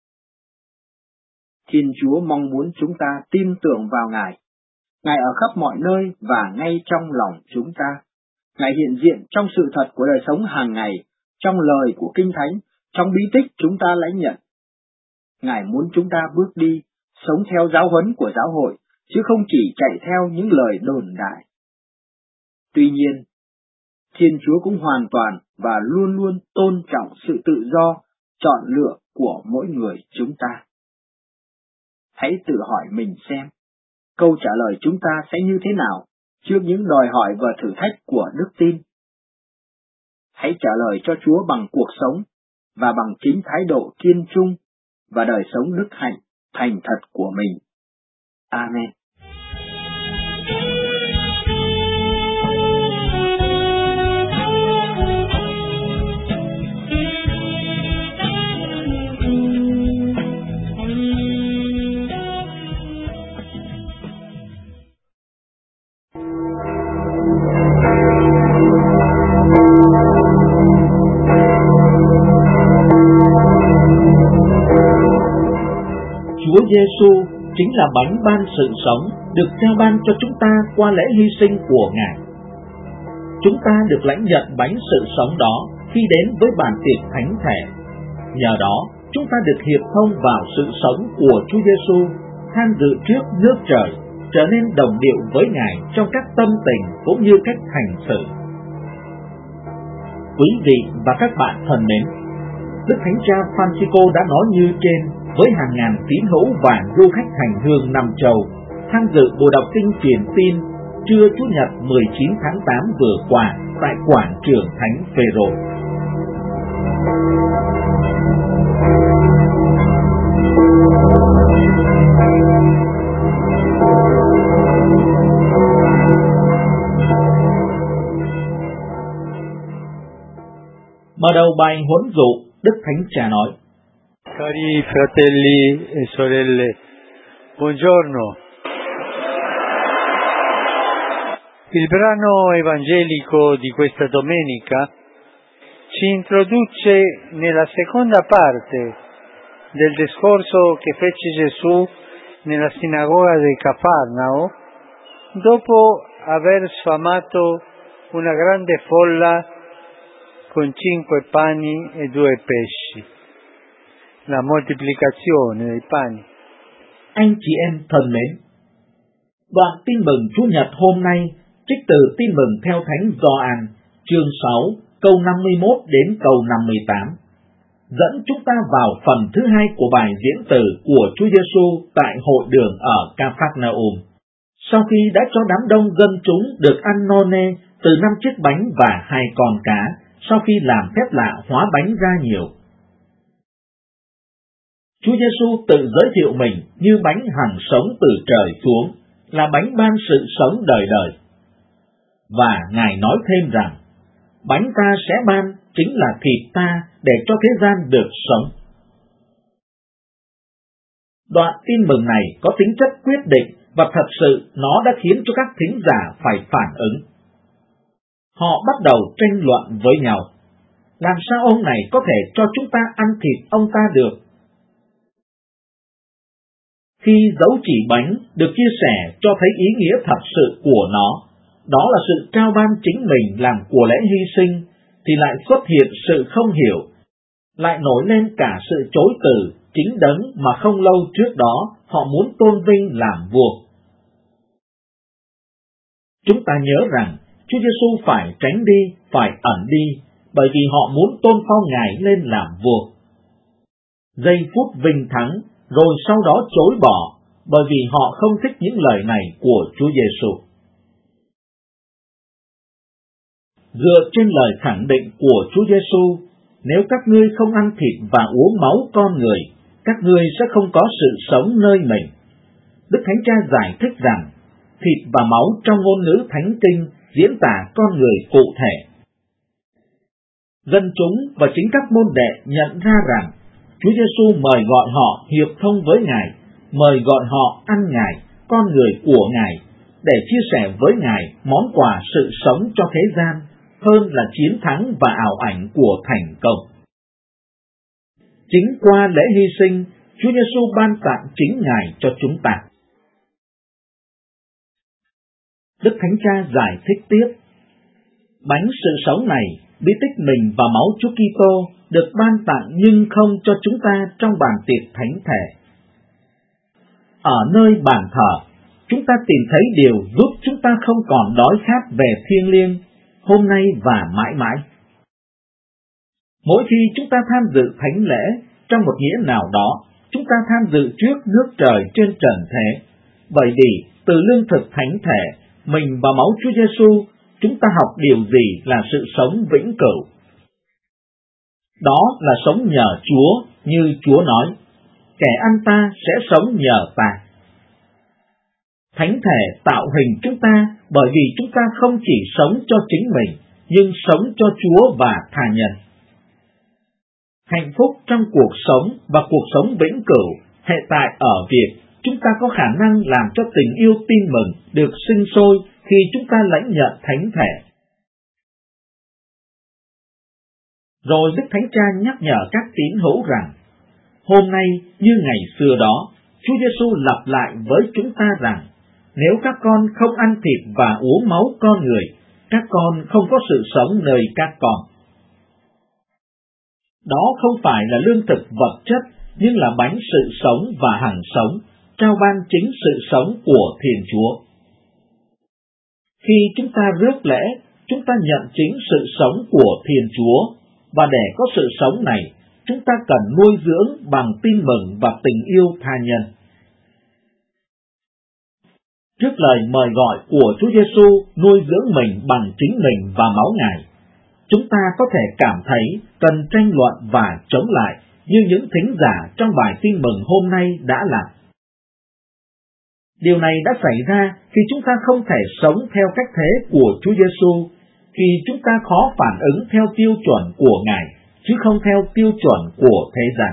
Thiên Chúa mong muốn chúng ta tin tưởng vào Ngài. Ngài ở khắp mọi nơi và ngay trong lòng chúng ta. Ngài hiện diện trong sự thật của đời sống hàng ngày, trong lời của Kinh Thánh, trong bí tích chúng ta lãnh nhận. Ngài muốn chúng ta bước đi, sống theo giáo huấn của giáo hội, chứ không chỉ chạy theo những lời đồn đại. Tuy nhiên, Thiên Chúa cũng hoàn toàn và luôn luôn tôn trọng sự tự do, chọn lựa của mỗi người chúng ta. Hãy tự hỏi mình xem, câu trả lời chúng ta sẽ như thế nào trước những đòi hỏi và thử thách của đức tin? Hãy trả lời cho Chúa bằng cuộc sống và bằng chính thái độ kiên trung và đời sống đức hạnh thành thật của mình. Amen. Chúa Giêsu chính là bánh ban sự sống được Cha ban cho chúng ta qua lễ hy sinh của Ngài. Chúng ta được lãnh nhận bánh sự sống đó khi đến với bàn tiệc thánh thể. Nhờ đó, chúng ta được hiệp thông vào sự sống của Chúa Giêsu, tham dự trước nước trời, trở nên đồng điệu với Ngài trong các tâm tình cũng như cách hành xử. Quý vị và các bạn thân mến, Đức Thánh Cha Francisco đã nói như trên với hàng ngàn tín hữu và du khách hành hương năm châu tham dự buổi đọc kinh truyền tin trưa Chủ nhật 19 tháng 8 vừa qua tại quảng trường Thánh Phêrô. Mở đầu bài huấn dụ, Đức Thánh Cha nói: Cari fratelli e sorelle, buongiorno. Il brano evangelico di questa domenica ci introduce nella seconda parte del discorso che fece Gesù nella sinagoga di Cafarnao dopo aver sfamato una grande folla con 5 pani e 2 pesci. La moltiplicazione dei pani. Anh chị em thân mến, đoạn tin mừng Chủ nhật hôm nay trích từ tin mừng theo Thánh Gioan, chương 6, câu 51 đến câu 58, dẫn chúng ta vào phần thứ hai của bài diễn từ của Chúa Giêsu tại hội đường ở Caphacnaum. Sau khi đã cho đám đông dân chúng được ăn no nê từ 5 chiếc bánh và 2 con cá, sau khi làm phép lạ hóa bánh ra nhiều. Chúa Giêsu tự giới thiệu mình như bánh hằng sống từ trời xuống, là bánh ban sự sống đời đời. Và Ngài nói thêm rằng, bánh ta sẽ ban chính là thịt ta để cho thế gian được sống. Đoạn tin mừng này có tính chất quyết định và thật sự nó đã khiến cho các thính giả phải phản ứng. Họ bắt đầu tranh luận với nhau. Làm sao ông này có thể cho chúng ta ăn thịt ông ta được? Khi dấu chỉ bánh được chia sẻ cho thấy ý nghĩa thật sự của nó, đó là sự trao ban chính mình làm của lễ hy sinh, thì lại xuất hiện sự không hiểu, lại nổi lên cả sự chối từ chính đấng mà không lâu trước đó họ muốn tôn vinh làm vua. Chúng ta nhớ rằng Chúa Giêsu phải tránh đi, phải ẩn đi, bởi vì họ muốn tôn phong Ngài lên làm vua. Giây phút vinh thắng, rồi sau đó chối bỏ, bởi vì họ không thích những lời này của Chúa Giêsu. Dựa trên lời khẳng định của Chúa Giêsu, nếu các ngươi không ăn thịt và uống máu con người, các ngươi sẽ không có sự sống nơi mình. Đức Thánh Cha giải thích rằng, thịt và máu trong ngôn ngữ Thánh Kinh diễn tả con người cụ thể. Dân chúng và chính các môn đệ nhận ra rằng, Chúa Giêsu mời gọi họ hiệp thông với Ngài, mời gọi họ ăn Ngài, con người của Ngài, để chia sẻ với Ngài món quà sự sống cho thế gian, hơn là chiến thắng và ảo ảnh của thành công. Chính qua lễ hy sinh, Chúa Giêsu ban tặng chính Ngài cho chúng ta. Đức Thánh Cha giải thích tiếp, bánh sự sống này, bí tích mình và máu Chúa Kitô được ban tặng nhưng không cho chúng ta trong bàn tiệc thánh thể. Ở nơi bàn thờ, chúng ta tìm thấy điều giúp chúng ta không còn đói khát về thiêng liêng, hôm nay và mãi mãi. Mỗi khi chúng ta tham dự thánh lễ, trong một nghĩa nào đó, chúng ta tham dự trước nước trời trên trần thế, bởi vì từ lương thực thánh thể, mình và máu Chúa Giêsu, chúng ta học điều gì là sự sống vĩnh cửu. Đó là sống nhờ Chúa, như Chúa nói, kẻ ăn ta sẽ sống nhờ ta. Thánh thể tạo hình chúng ta bởi vì chúng ta không chỉ sống cho chính mình, nhưng sống cho Chúa và tha nhân. Hạnh phúc trong cuộc sống và cuộc sống vĩnh cửu hệ tại ở việc chúng ta có khả năng làm cho tình yêu tin mừng được sinh sôi khi chúng ta lãnh nhận thánh thể. Rồi Đức Thánh Cha nhắc nhở các tín hữu rằng, hôm nay như ngày xưa đó, Chúa Giêsu lặp lại với chúng ta rằng, nếu các con không ăn thịt và uống máu con người, các con không có sự sống nơi các con. Đó không phải là lương thực vật chất, nhưng là bánh sự sống và hằng sống, trao ban chính sự sống của Thiên Chúa. Khi chúng ta rước lễ, chúng ta nhận chính sự sống của Thiên Chúa, và để có sự sống này, chúng ta cần nuôi dưỡng bằng tin mừng và tình yêu tha nhân. Trước lời mời gọi của Chúa Giêsu nuôi dưỡng mình bằng chính mình và máu Ngài, chúng ta có thể cảm thấy cần tranh luận và chống lại như những thính giả trong bài tin mừng hôm nay đã làm. Điều này đã xảy ra khi chúng ta không thể sống theo cách thế của Chúa Giêsu, khi chúng ta khó phản ứng theo tiêu chuẩn của Ngài, chứ không theo tiêu chuẩn của thế gian.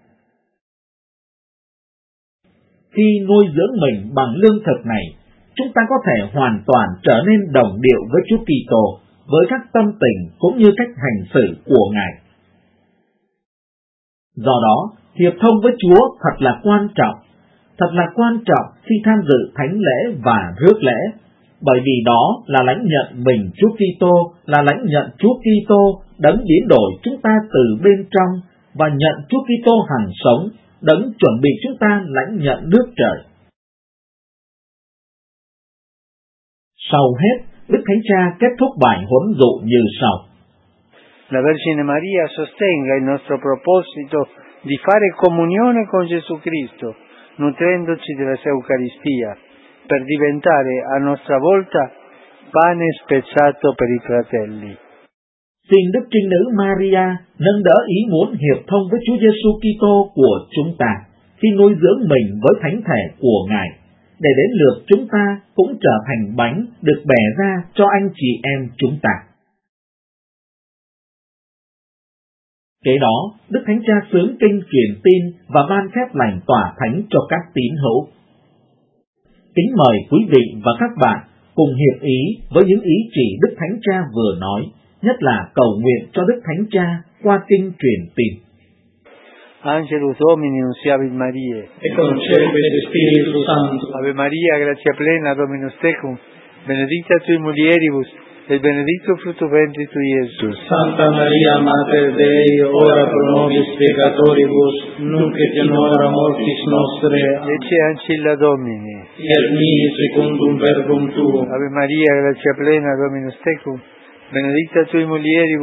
Khi nuôi dưỡng mình bằng lương thực này, chúng ta có thể hoàn toàn trở nên đồng điệu với Chúa Kitô, với các tâm tình cũng như cách hành xử của Ngài. Do đó, hiệp thông với Chúa thật là quan trọng khi tham dự thánh lễ và rước lễ, bởi vì đó là lãnh nhận mình Chúa Kitô, là lãnh nhận Chúa Kitô đấng biến đổi chúng ta từ bên trong, và nhận Chúa Kitô hằng sống, đấng chuẩn bị chúng ta lãnh nhận nước trời. Sau hết, Đức Thánh Cha kết thúc bài huấn dụ như sau. La Vergine Maria sostenga il nostro proposito di fare comunione con Gesù Cristo, nutrendoci della sua Eucaristia, per diventare a nostra volta pane spezzato per i fratelli. Xin Đức Trinh Nữ Maria nâng đỡ ý muốn hiệp thông với Chúa Giêsu Kitô của chúng ta khi nuôi dưỡng mình với thánh thể của Ngài, để đến lượt chúng ta cũng trở thành bánh được bẻ ra cho anh chị em chúng ta. Kế đó, Đức Thánh Cha xướng kinh truyền tin và ban phép lành tỏa thánh cho các tín hữu. Kính mời quý vị và các bạn cùng hiệp ý với những ý chỉ Đức Thánh Cha vừa nói, nhất là cầu nguyện cho Đức Thánh Cha qua kinh truyền tin. Angelus Domini nunciavit Mariae, et concepit Spiritus Sancto. Ave Maria, gratia plena, Dominus tecum, benedicta tui mulieribus, et benedictus fructus ventris tui, Iesus. Santa Maria, Mater Dei, ora pro nobis peccatoribus, nunc et in hora mortis nostre. Ecce ancilla Domini. Fiat mi secundum verbum tuo. Ave Maria, gratia plena, Dominus tecum, benedicta tui mulieribus,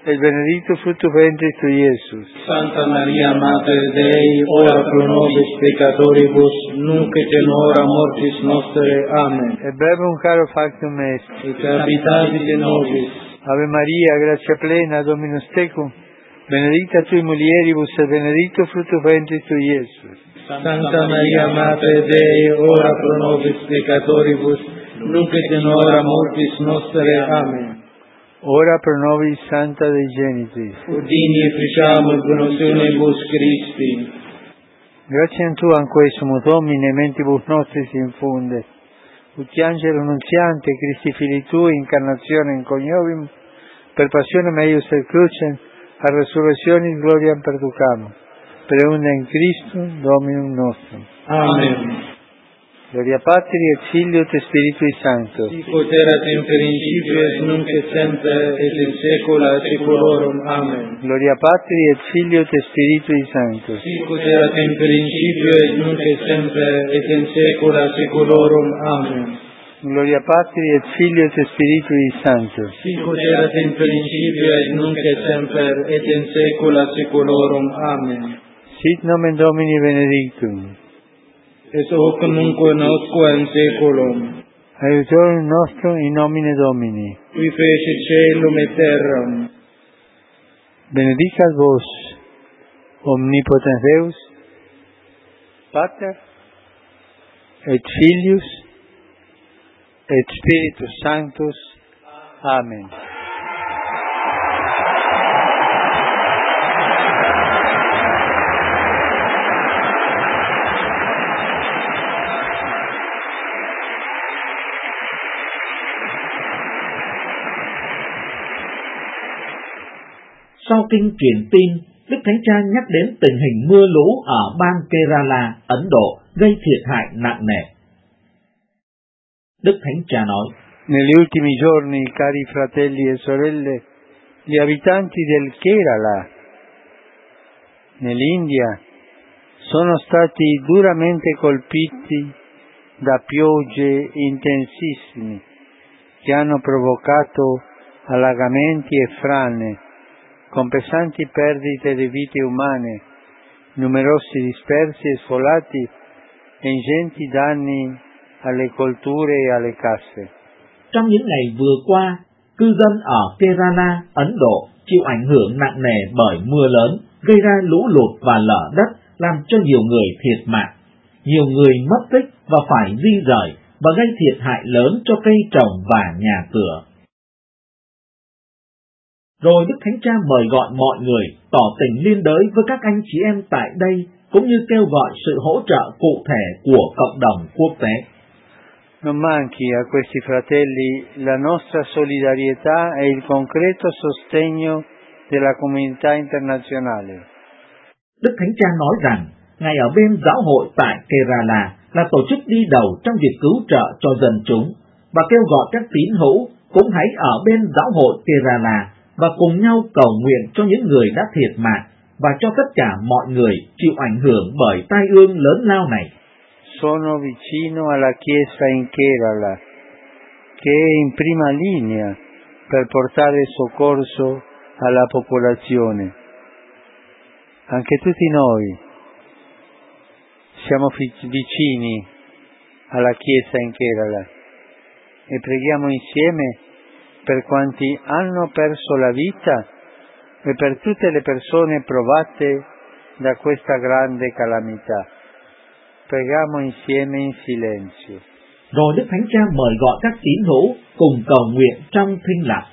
e benedetto frutto ventris tui, Iesus. Santa Maria, Mater Dei, ora pro nobis peccatoribus, nunc et in hora mortis nostre. Amen. E verbum caro factum est. Et capitatis nobis. Ave Maria, gratia plena, Dominus tecum, benedicta tui mulieribus, et benedictus fructus ventris tui, Iesus. Santa Maria, Mater Dei, ora pro nobis peccatoribus, nunc et in hora mortis nostre. Amen. Ora pro nobis Santa Dei Genitrix. Udini e ficiamo conoscenebus Christi. Gratiam Tuam quesum Domine mentibus nostris infunde. Ut angelo nuntiante Christi Filii Tui incarnationem coniovimus, per passionem eius et crucem, a resurrectionis gloriam perducamus. Per undem Christum Dominum nostrum. Amen. Gloria Patri et Filio et Spiritui Sancto. Sic ut erat in principio et nunc et semper et in saecula saeculorum. Amen. Gloria Patri et Filio et Spiritui Sancto. Sic ut erat in principio et nunc et semper et in saecula saeculorum. Amen. Gloria Patri et Filio et Spiritui Sancto. Sic ut erat in principio et nunc et semper et in saecula saeculorum. Amen. Sit nomen Domini benedictum. Et hoc nunc nosque in saeculum. Aiutorium nostrum in nomine Domini. Qui fecit caelum et terram. Benedicat vos, omnipotens Deus, Pater, et Filius, et Spiritus Sanctus. Amen. Sau kinh truyền tin, Đức Thánh Cha nhắc đến tình hình mưa lũ ở bang Kerala, Ấn Độ gây thiệt hại nặng nề. Đức Thánh Cha nói: Negli ultimi giorni, cari fratelli e sorelle, gli abitanti del Kerala, nell'India, sono stati duramente colpiti da piogge intensissime che hanno provocato allagamenti e frane, con pesanti perdite di vite umane, numerosi dispersi e sfolati e ingenti danni alle colture e alle case. Trong những ngày vừa qua, cư dân ở Kerala, Ấn Độ chịu ảnh hưởng nặng nề bởi mưa lớn, gây ra lũ lụt và lở đất, làm cho nhiều người thiệt mạng. Nhiều người mất tích và phải di rời và gây thiệt hại lớn cho cây trồng và nhà cửa. Rồi Đức Thánh Cha mời gọi mọi người tỏ tình liên đới với các anh chị em tại đây, cũng như kêu gọi sự hỗ trợ cụ thể của cộng đồng quốc tế. Non manchi a questi fratelli la nostra solidarietà e il concreto sostegno della comunità internazionale. Đức Thánh Cha nói rằng, Ngài ở bên giáo hội tại Kerala là tổ chức đi đầu trong việc cứu trợ cho dân chúng, và kêu gọi các tín hữu cũng hãy ở bên giáo hội Kerala và cùng nhau cầu nguyện cho những người đã thiệt mạng và cho tất cả mọi người chịu ảnh hưởng bởi tai ương lớn lao này. Sono vicino alla Chiesa in Kerala, che è in prima linea per portare soccorso alla popolazione. Anche tutti noi siamo vicini alla Chiesa in Kerala e preghiamo insieme per quanti hanno perso la vita e per tutte le persone provate da questa grande calamità. Preghiamo insieme in silenzio. Rồi Đức Thánh Cha mời gọi các tín hữu cùng cầu nguyện trong thinh lặng.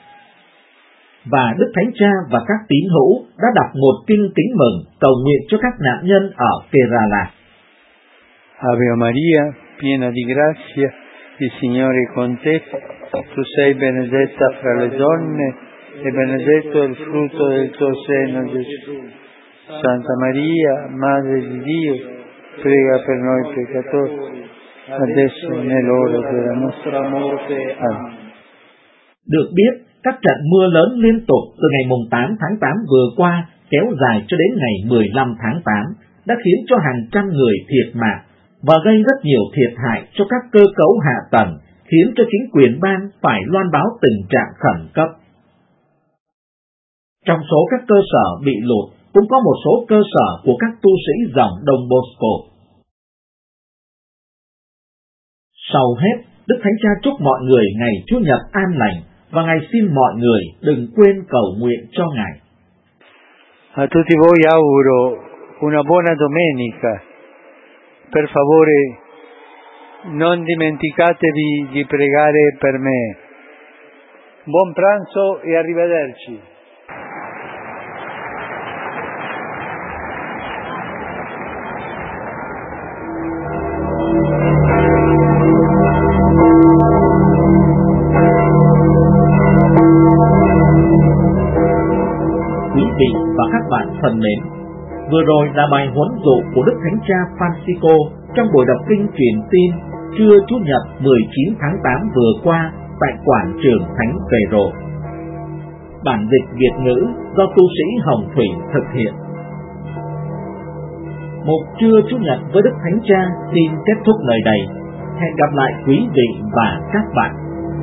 Và Đức Thánh Cha và các tín hữu đã đọc một kinh kính mừng cầu nguyện cho các nạn nhân ở Kerala. Ave Maria, piena di grazia, il Signore è con te. Tu sei benedetta fra le donne e benedetto è il frutto del tuo seno, Gesù. Santa Maria, Madre di Dio, prega per noi peccatori, adesso e nell'ora della nostra morte. Amen. Được biết, các trận mưa lớn liên tục từ ngày 8 tháng 8 vừa qua kéo dài cho đến ngày 15 tháng 8 đã khiến cho hàng trăm người thiệt mạng và gây rất nhiều thiệt hại cho các cơ cấu hạ tầng, khiến cho chính quyền bang phải loan báo tình trạng khẩn cấp. Trong số các cơ sở bị lụt cũng có một số cơ sở của các tu sĩ dòng Don Bosco. Sau hết, Đức Thánh Cha chúc mọi người ngày Chủ nhật an lành và Ngài xin mọi người đừng quên cầu nguyện cho Ngài. A tutti voi auguro una buona domenica. Per favore, non dimenticatevi di pregare per me. Buon pranzo e arrivederci. Quý vị và các bạn thân mến, vừa rồi là bài huấn dụ của Đức Thánh Cha Francisco trong buổi đọc kinh truyền tin trưa Chủ nhật 19 tháng 8 vừa qua tại quảng trường Thánh Phêrô. Bản dịch Việt ngữ do tu sĩ Hồng Thủy thực hiện. Một trưa Chủ nhật với Đức Thánh Cha xin kết thúc nơi đây. Hẹn gặp lại quý vị và các bạn.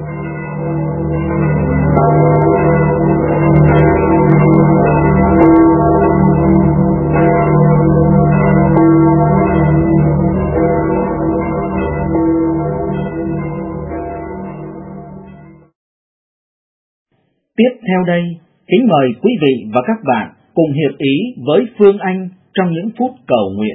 Tiếp theo đây, kính mời quý vị và các bạn cùng hiệp ý với Phương Anh trong những phút cầu nguyện.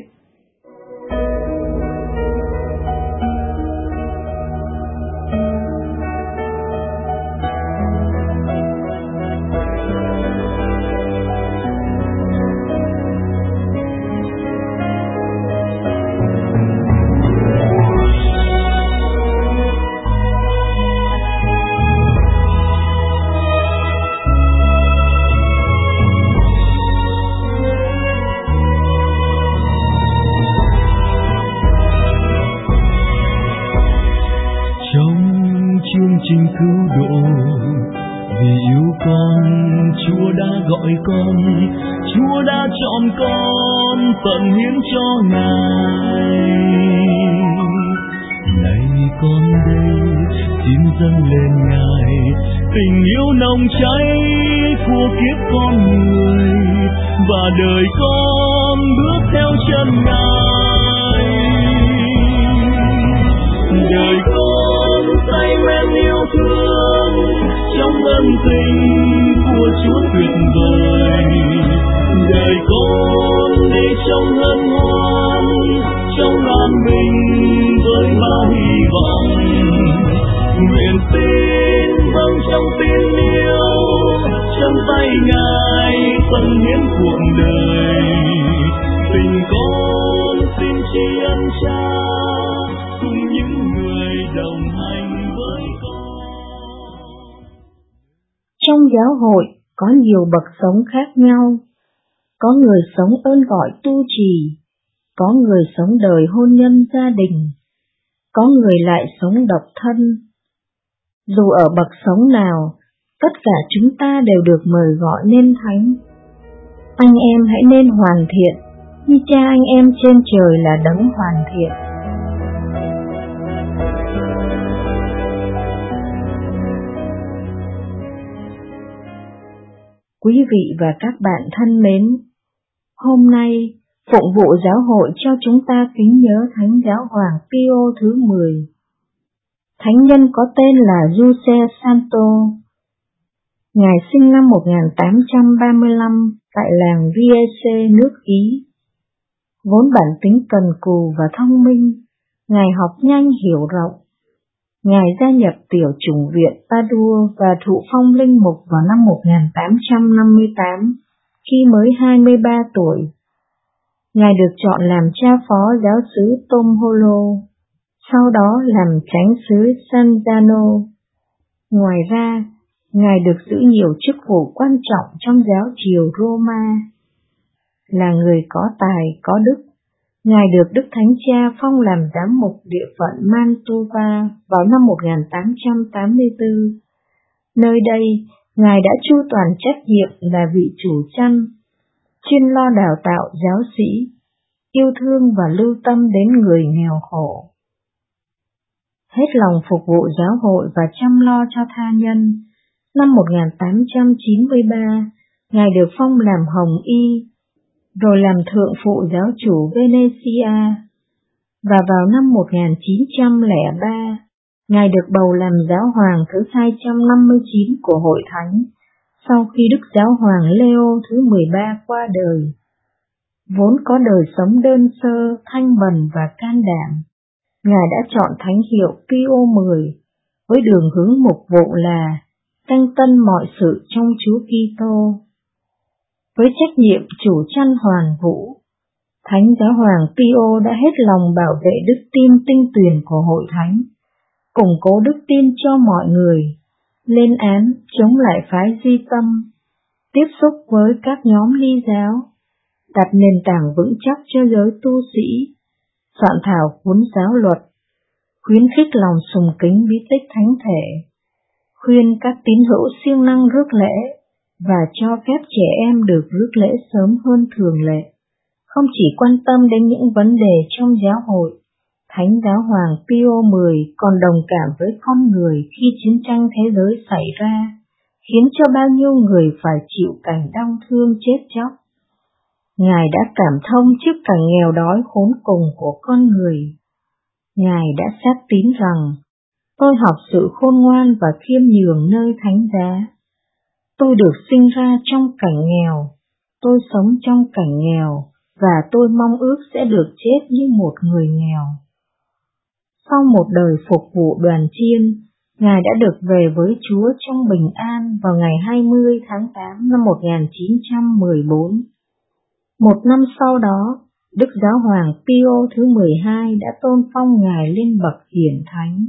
Trình cứu độ, vì yêu con, Chúa đã gọi con, Chúa đã chọn con tận hiến cho Ngài. Này con đây, xin dâng lên Ngài tình yêu nồng cháy của kiếp con người, và đời con bước theo chân Ngài. Đời con say men yêu thương trong ân tình của Chúa tuyệt vời. Đời con đi trong hân hoan, trong an bình với bao hy vọng. Nguyện tin vâng trong tin yêu, trong tay Ngài tận hiến cuộc đời. Tình con xin tri ân Cha cùng những người đồng hành với con. Trong giáo hội có nhiều bậc sống khác nhau. Có người sống ơn gọi tu trì, có người sống đời hôn nhân gia đình, có người lại sống độc thân. Dù ở bậc sống nào, tất cả chúng ta đều được mời gọi nên thánh. Anh em hãy nên hoàn thiện, như Cha anh em trên trời là đấng hoàn thiện. Quý vị và các bạn thân mến, hôm nay phụng vụ giáo hội cho chúng ta kính nhớ Thánh Giáo Hoàng Pio thứ 10. Thánh nhân có tên là Giuse Santo. Ngài sinh năm 1835 tại làng Viese, nước Ý. Vốn bản tính cần cù và thông minh, Ngài học nhanh hiểu rộng. Ngài gia nhập tiểu chủng viện Padua và thụ phong linh mục vào năm 1858, khi mới 23 tuổi. Ngài được chọn làm cha phó giáo xứ Tomholo, sau đó làm chánh xứ San Giano. Ngoài ra, Ngài được giữ nhiều chức vụ quan trọng trong giáo triều Roma. Là người có tài, có đức, Ngài được Đức Thánh Cha phong làm giám mục địa phận Mantova vào năm 1884. Nơi đây, Ngài đã chu toàn trách nhiệm là vị chủ chăn, chuyên lo đào tạo giáo sĩ, yêu thương và lưu tâm đến người nghèo khổ. Hết lòng phục vụ giáo hội và chăm lo cho tha nhân, năm 1893, Ngài được phong làm hồng y, rồi làm thượng phụ giáo chủ Venecia, và vào năm 1903, Ngài được bầu làm giáo hoàng thứ 259 của Hội Thánh, sau khi Đức Giáo hoàng Leo thứ 13 qua đời. Vốn có đời sống đơn sơ, thanh bần và can đảm, Ngài đã chọn thánh hiệu Pio X với đường hướng mục vụ là canh tân mọi sự trong Chúa Kitô. Với trách nhiệm chủ chăn hoàn vũ, Thánh Giáo hoàng Pio đã hết lòng bảo vệ đức tin tinh tuyền của Hội Thánh, củng cố đức tin cho mọi người, lên án chống lại phái duy tâm, tiếp xúc với các nhóm ly giáo, đặt nền tảng vững chắc cho giới tu sĩ, soạn thảo cuốn giáo luật, khuyến khích lòng sùng kính bí tích thánh thể, khuyên các tín hữu siêng năng rước lễ và cho phép trẻ em được rước lễ sớm hơn thường lệ. Không chỉ quan tâm đến những vấn đề trong giáo hội, Thánh Giáo hoàng Pio X còn đồng cảm với con người khi chiến tranh thế giới xảy ra, khiến cho bao nhiêu người phải chịu cảnh đau thương chết chóc. Ngài đã cảm thông trước cảnh nghèo đói khốn cùng của con người. Ngài đã xác tín rằng, tôi học sự khôn ngoan và khiêm nhường nơi thánh giá. Tôi được sinh ra trong cảnh nghèo, tôi sống trong cảnh nghèo, và tôi mong ước sẽ được chết như một người nghèo. Sau một đời phục vụ đoàn chiên, Ngài đã được về với Chúa trong bình an vào ngày 20 tháng 8 năm 1914. Một năm sau đó, Đức Giáo hoàng Pio thứ 12 đã tôn phong Ngài lên bậc hiển thánh.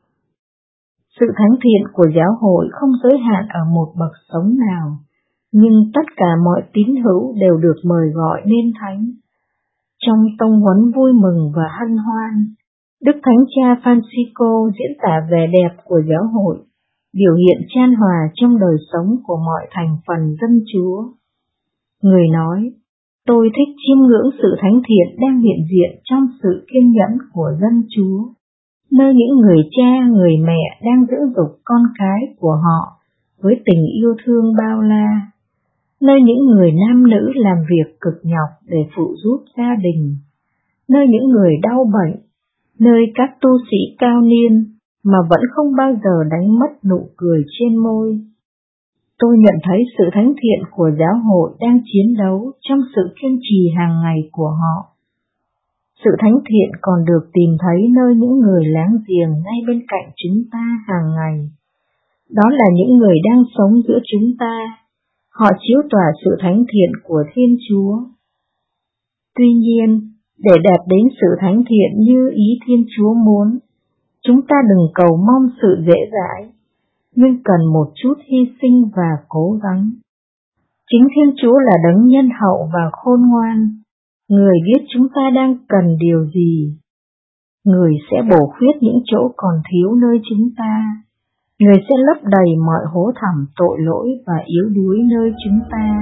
Sự thánh thiện của giáo hội không giới hạn ở một bậc sống nào, nhưng tất cả mọi tín hữu đều được mời gọi nên thánh. Trong tông huấn vui mừng và hân hoan, Đức Thánh Cha Francisco diễn tả vẻ đẹp của giáo hội, biểu hiện chan hòa trong đời sống của mọi thành phần dân Chúa. Người nói, tôi thích chiêm ngưỡng sự thánh thiện đang hiện diện trong sự kiên nhẫn của dân Chúa, nơi những người cha, người mẹ đang dưỡng dục con cái của họ với tình yêu thương bao la, nơi những người nam nữ làm việc cực nhọc để phụ giúp gia đình, nơi những người đau bệnh, nơi các tu sĩ cao niên mà vẫn không bao giờ đánh mất nụ cười trên môi. Tôi nhận thấy sự thánh thiện của giáo hội đang chiến đấu trong sự kiên trì hàng ngày của họ. Sự thánh thiện còn được tìm thấy nơi những người láng giềng ngay bên cạnh chúng ta hàng ngày. Đó là những người đang sống giữa chúng ta. Họ chiếu tỏa sự thánh thiện của Thiên Chúa. Tuy nhiên, để đạt đến sự thánh thiện như ý Thiên Chúa muốn, chúng ta đừng cầu mong sự dễ dãi, nhưng cần một chút hy sinh và cố gắng. Chính Thiên Chúa là đấng nhân hậu và khôn ngoan, Người biết chúng ta đang cần điều gì. Người sẽ bổ khuyết những chỗ còn thiếu nơi chúng ta. Người sẽ lấp đầy mọi hố thẳm tội lỗi và yếu đuối nơi chúng ta.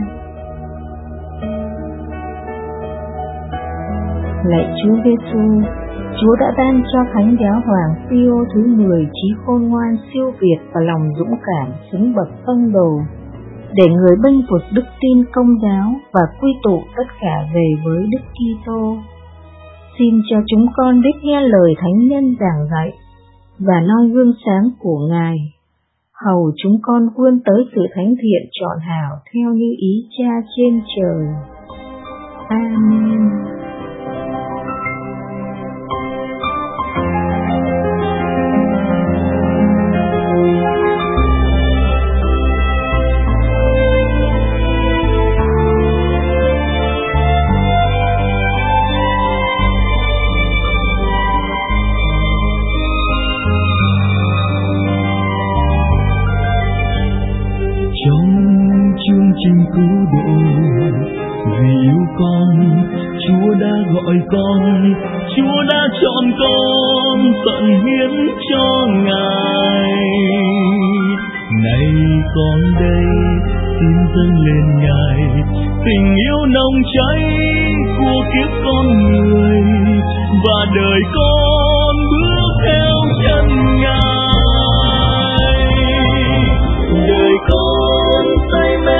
Lạy Chúa Giêsu, Chúa đã ban cho Thánh Giáo hoàng Pio thứ 10 trí khôn ngoan siêu việt và lòng dũng cảm xứng bậc tông đồ, để người bênh vực đức tin Công giáo và quy tụ tất cả về với Đức Kitô. Xin cho chúng con biết nghe lời Thánh nhân giảng dạy và noi gương sáng của Ngài, hầu chúng con vươn tới sự thánh thiện trọn hảo theo như ý Cha trên trời. Amen. Trình cứu độ, vì yêu con, Chúa đã gọi con, Chúa đã chọn con, tận hiến cho Ngài. Này con đây, xin dâng lên Ngài, tình yêu nồng cháy của kiếp con người, và đời con bước theo chân Ngài. Đời con say mê yêu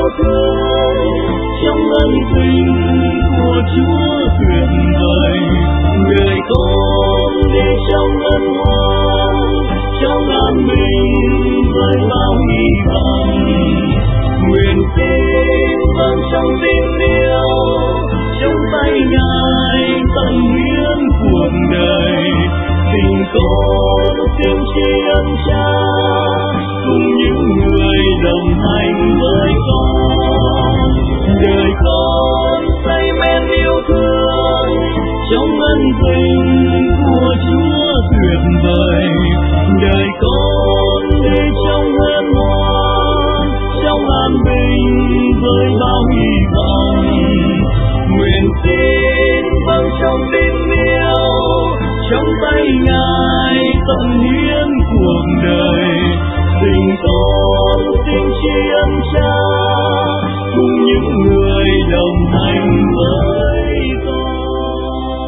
yêu thương, trong ân tình của Chúa tuyệt vời. Người con đi trong ân hoan, trong an bình với bao hy vọng. Nguyện tin vâng trong tin yêu, trong tay Ngài tận hiến cuộc đời. Tình con xin tri ân Cha, cùng những người đồng hành với con. Đời con say men yêu thương, trong ân tình của Chúa tuyệt vời. Đời con đi trong hân hoan, trong an bình với bao hy vọng. Nguyện tin vâng trong tin yêu, trong tay Ngài tận hiến cuộc đời. Tình con xin tri ân Cha, cùng những người đồng hành với con.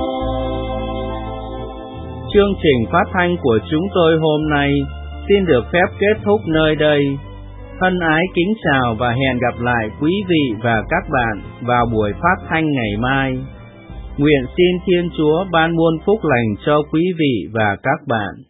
Chương trình phát thanh của chúng tôi hôm nay xin được phép kết thúc nơi đây. Thân ái kính chào và hẹn gặp lại quý vị và các bạn vào buổi phát thanh ngày mai. Nguyện xin Thiên Chúa ban muôn phúc lành cho quý vị và các bạn.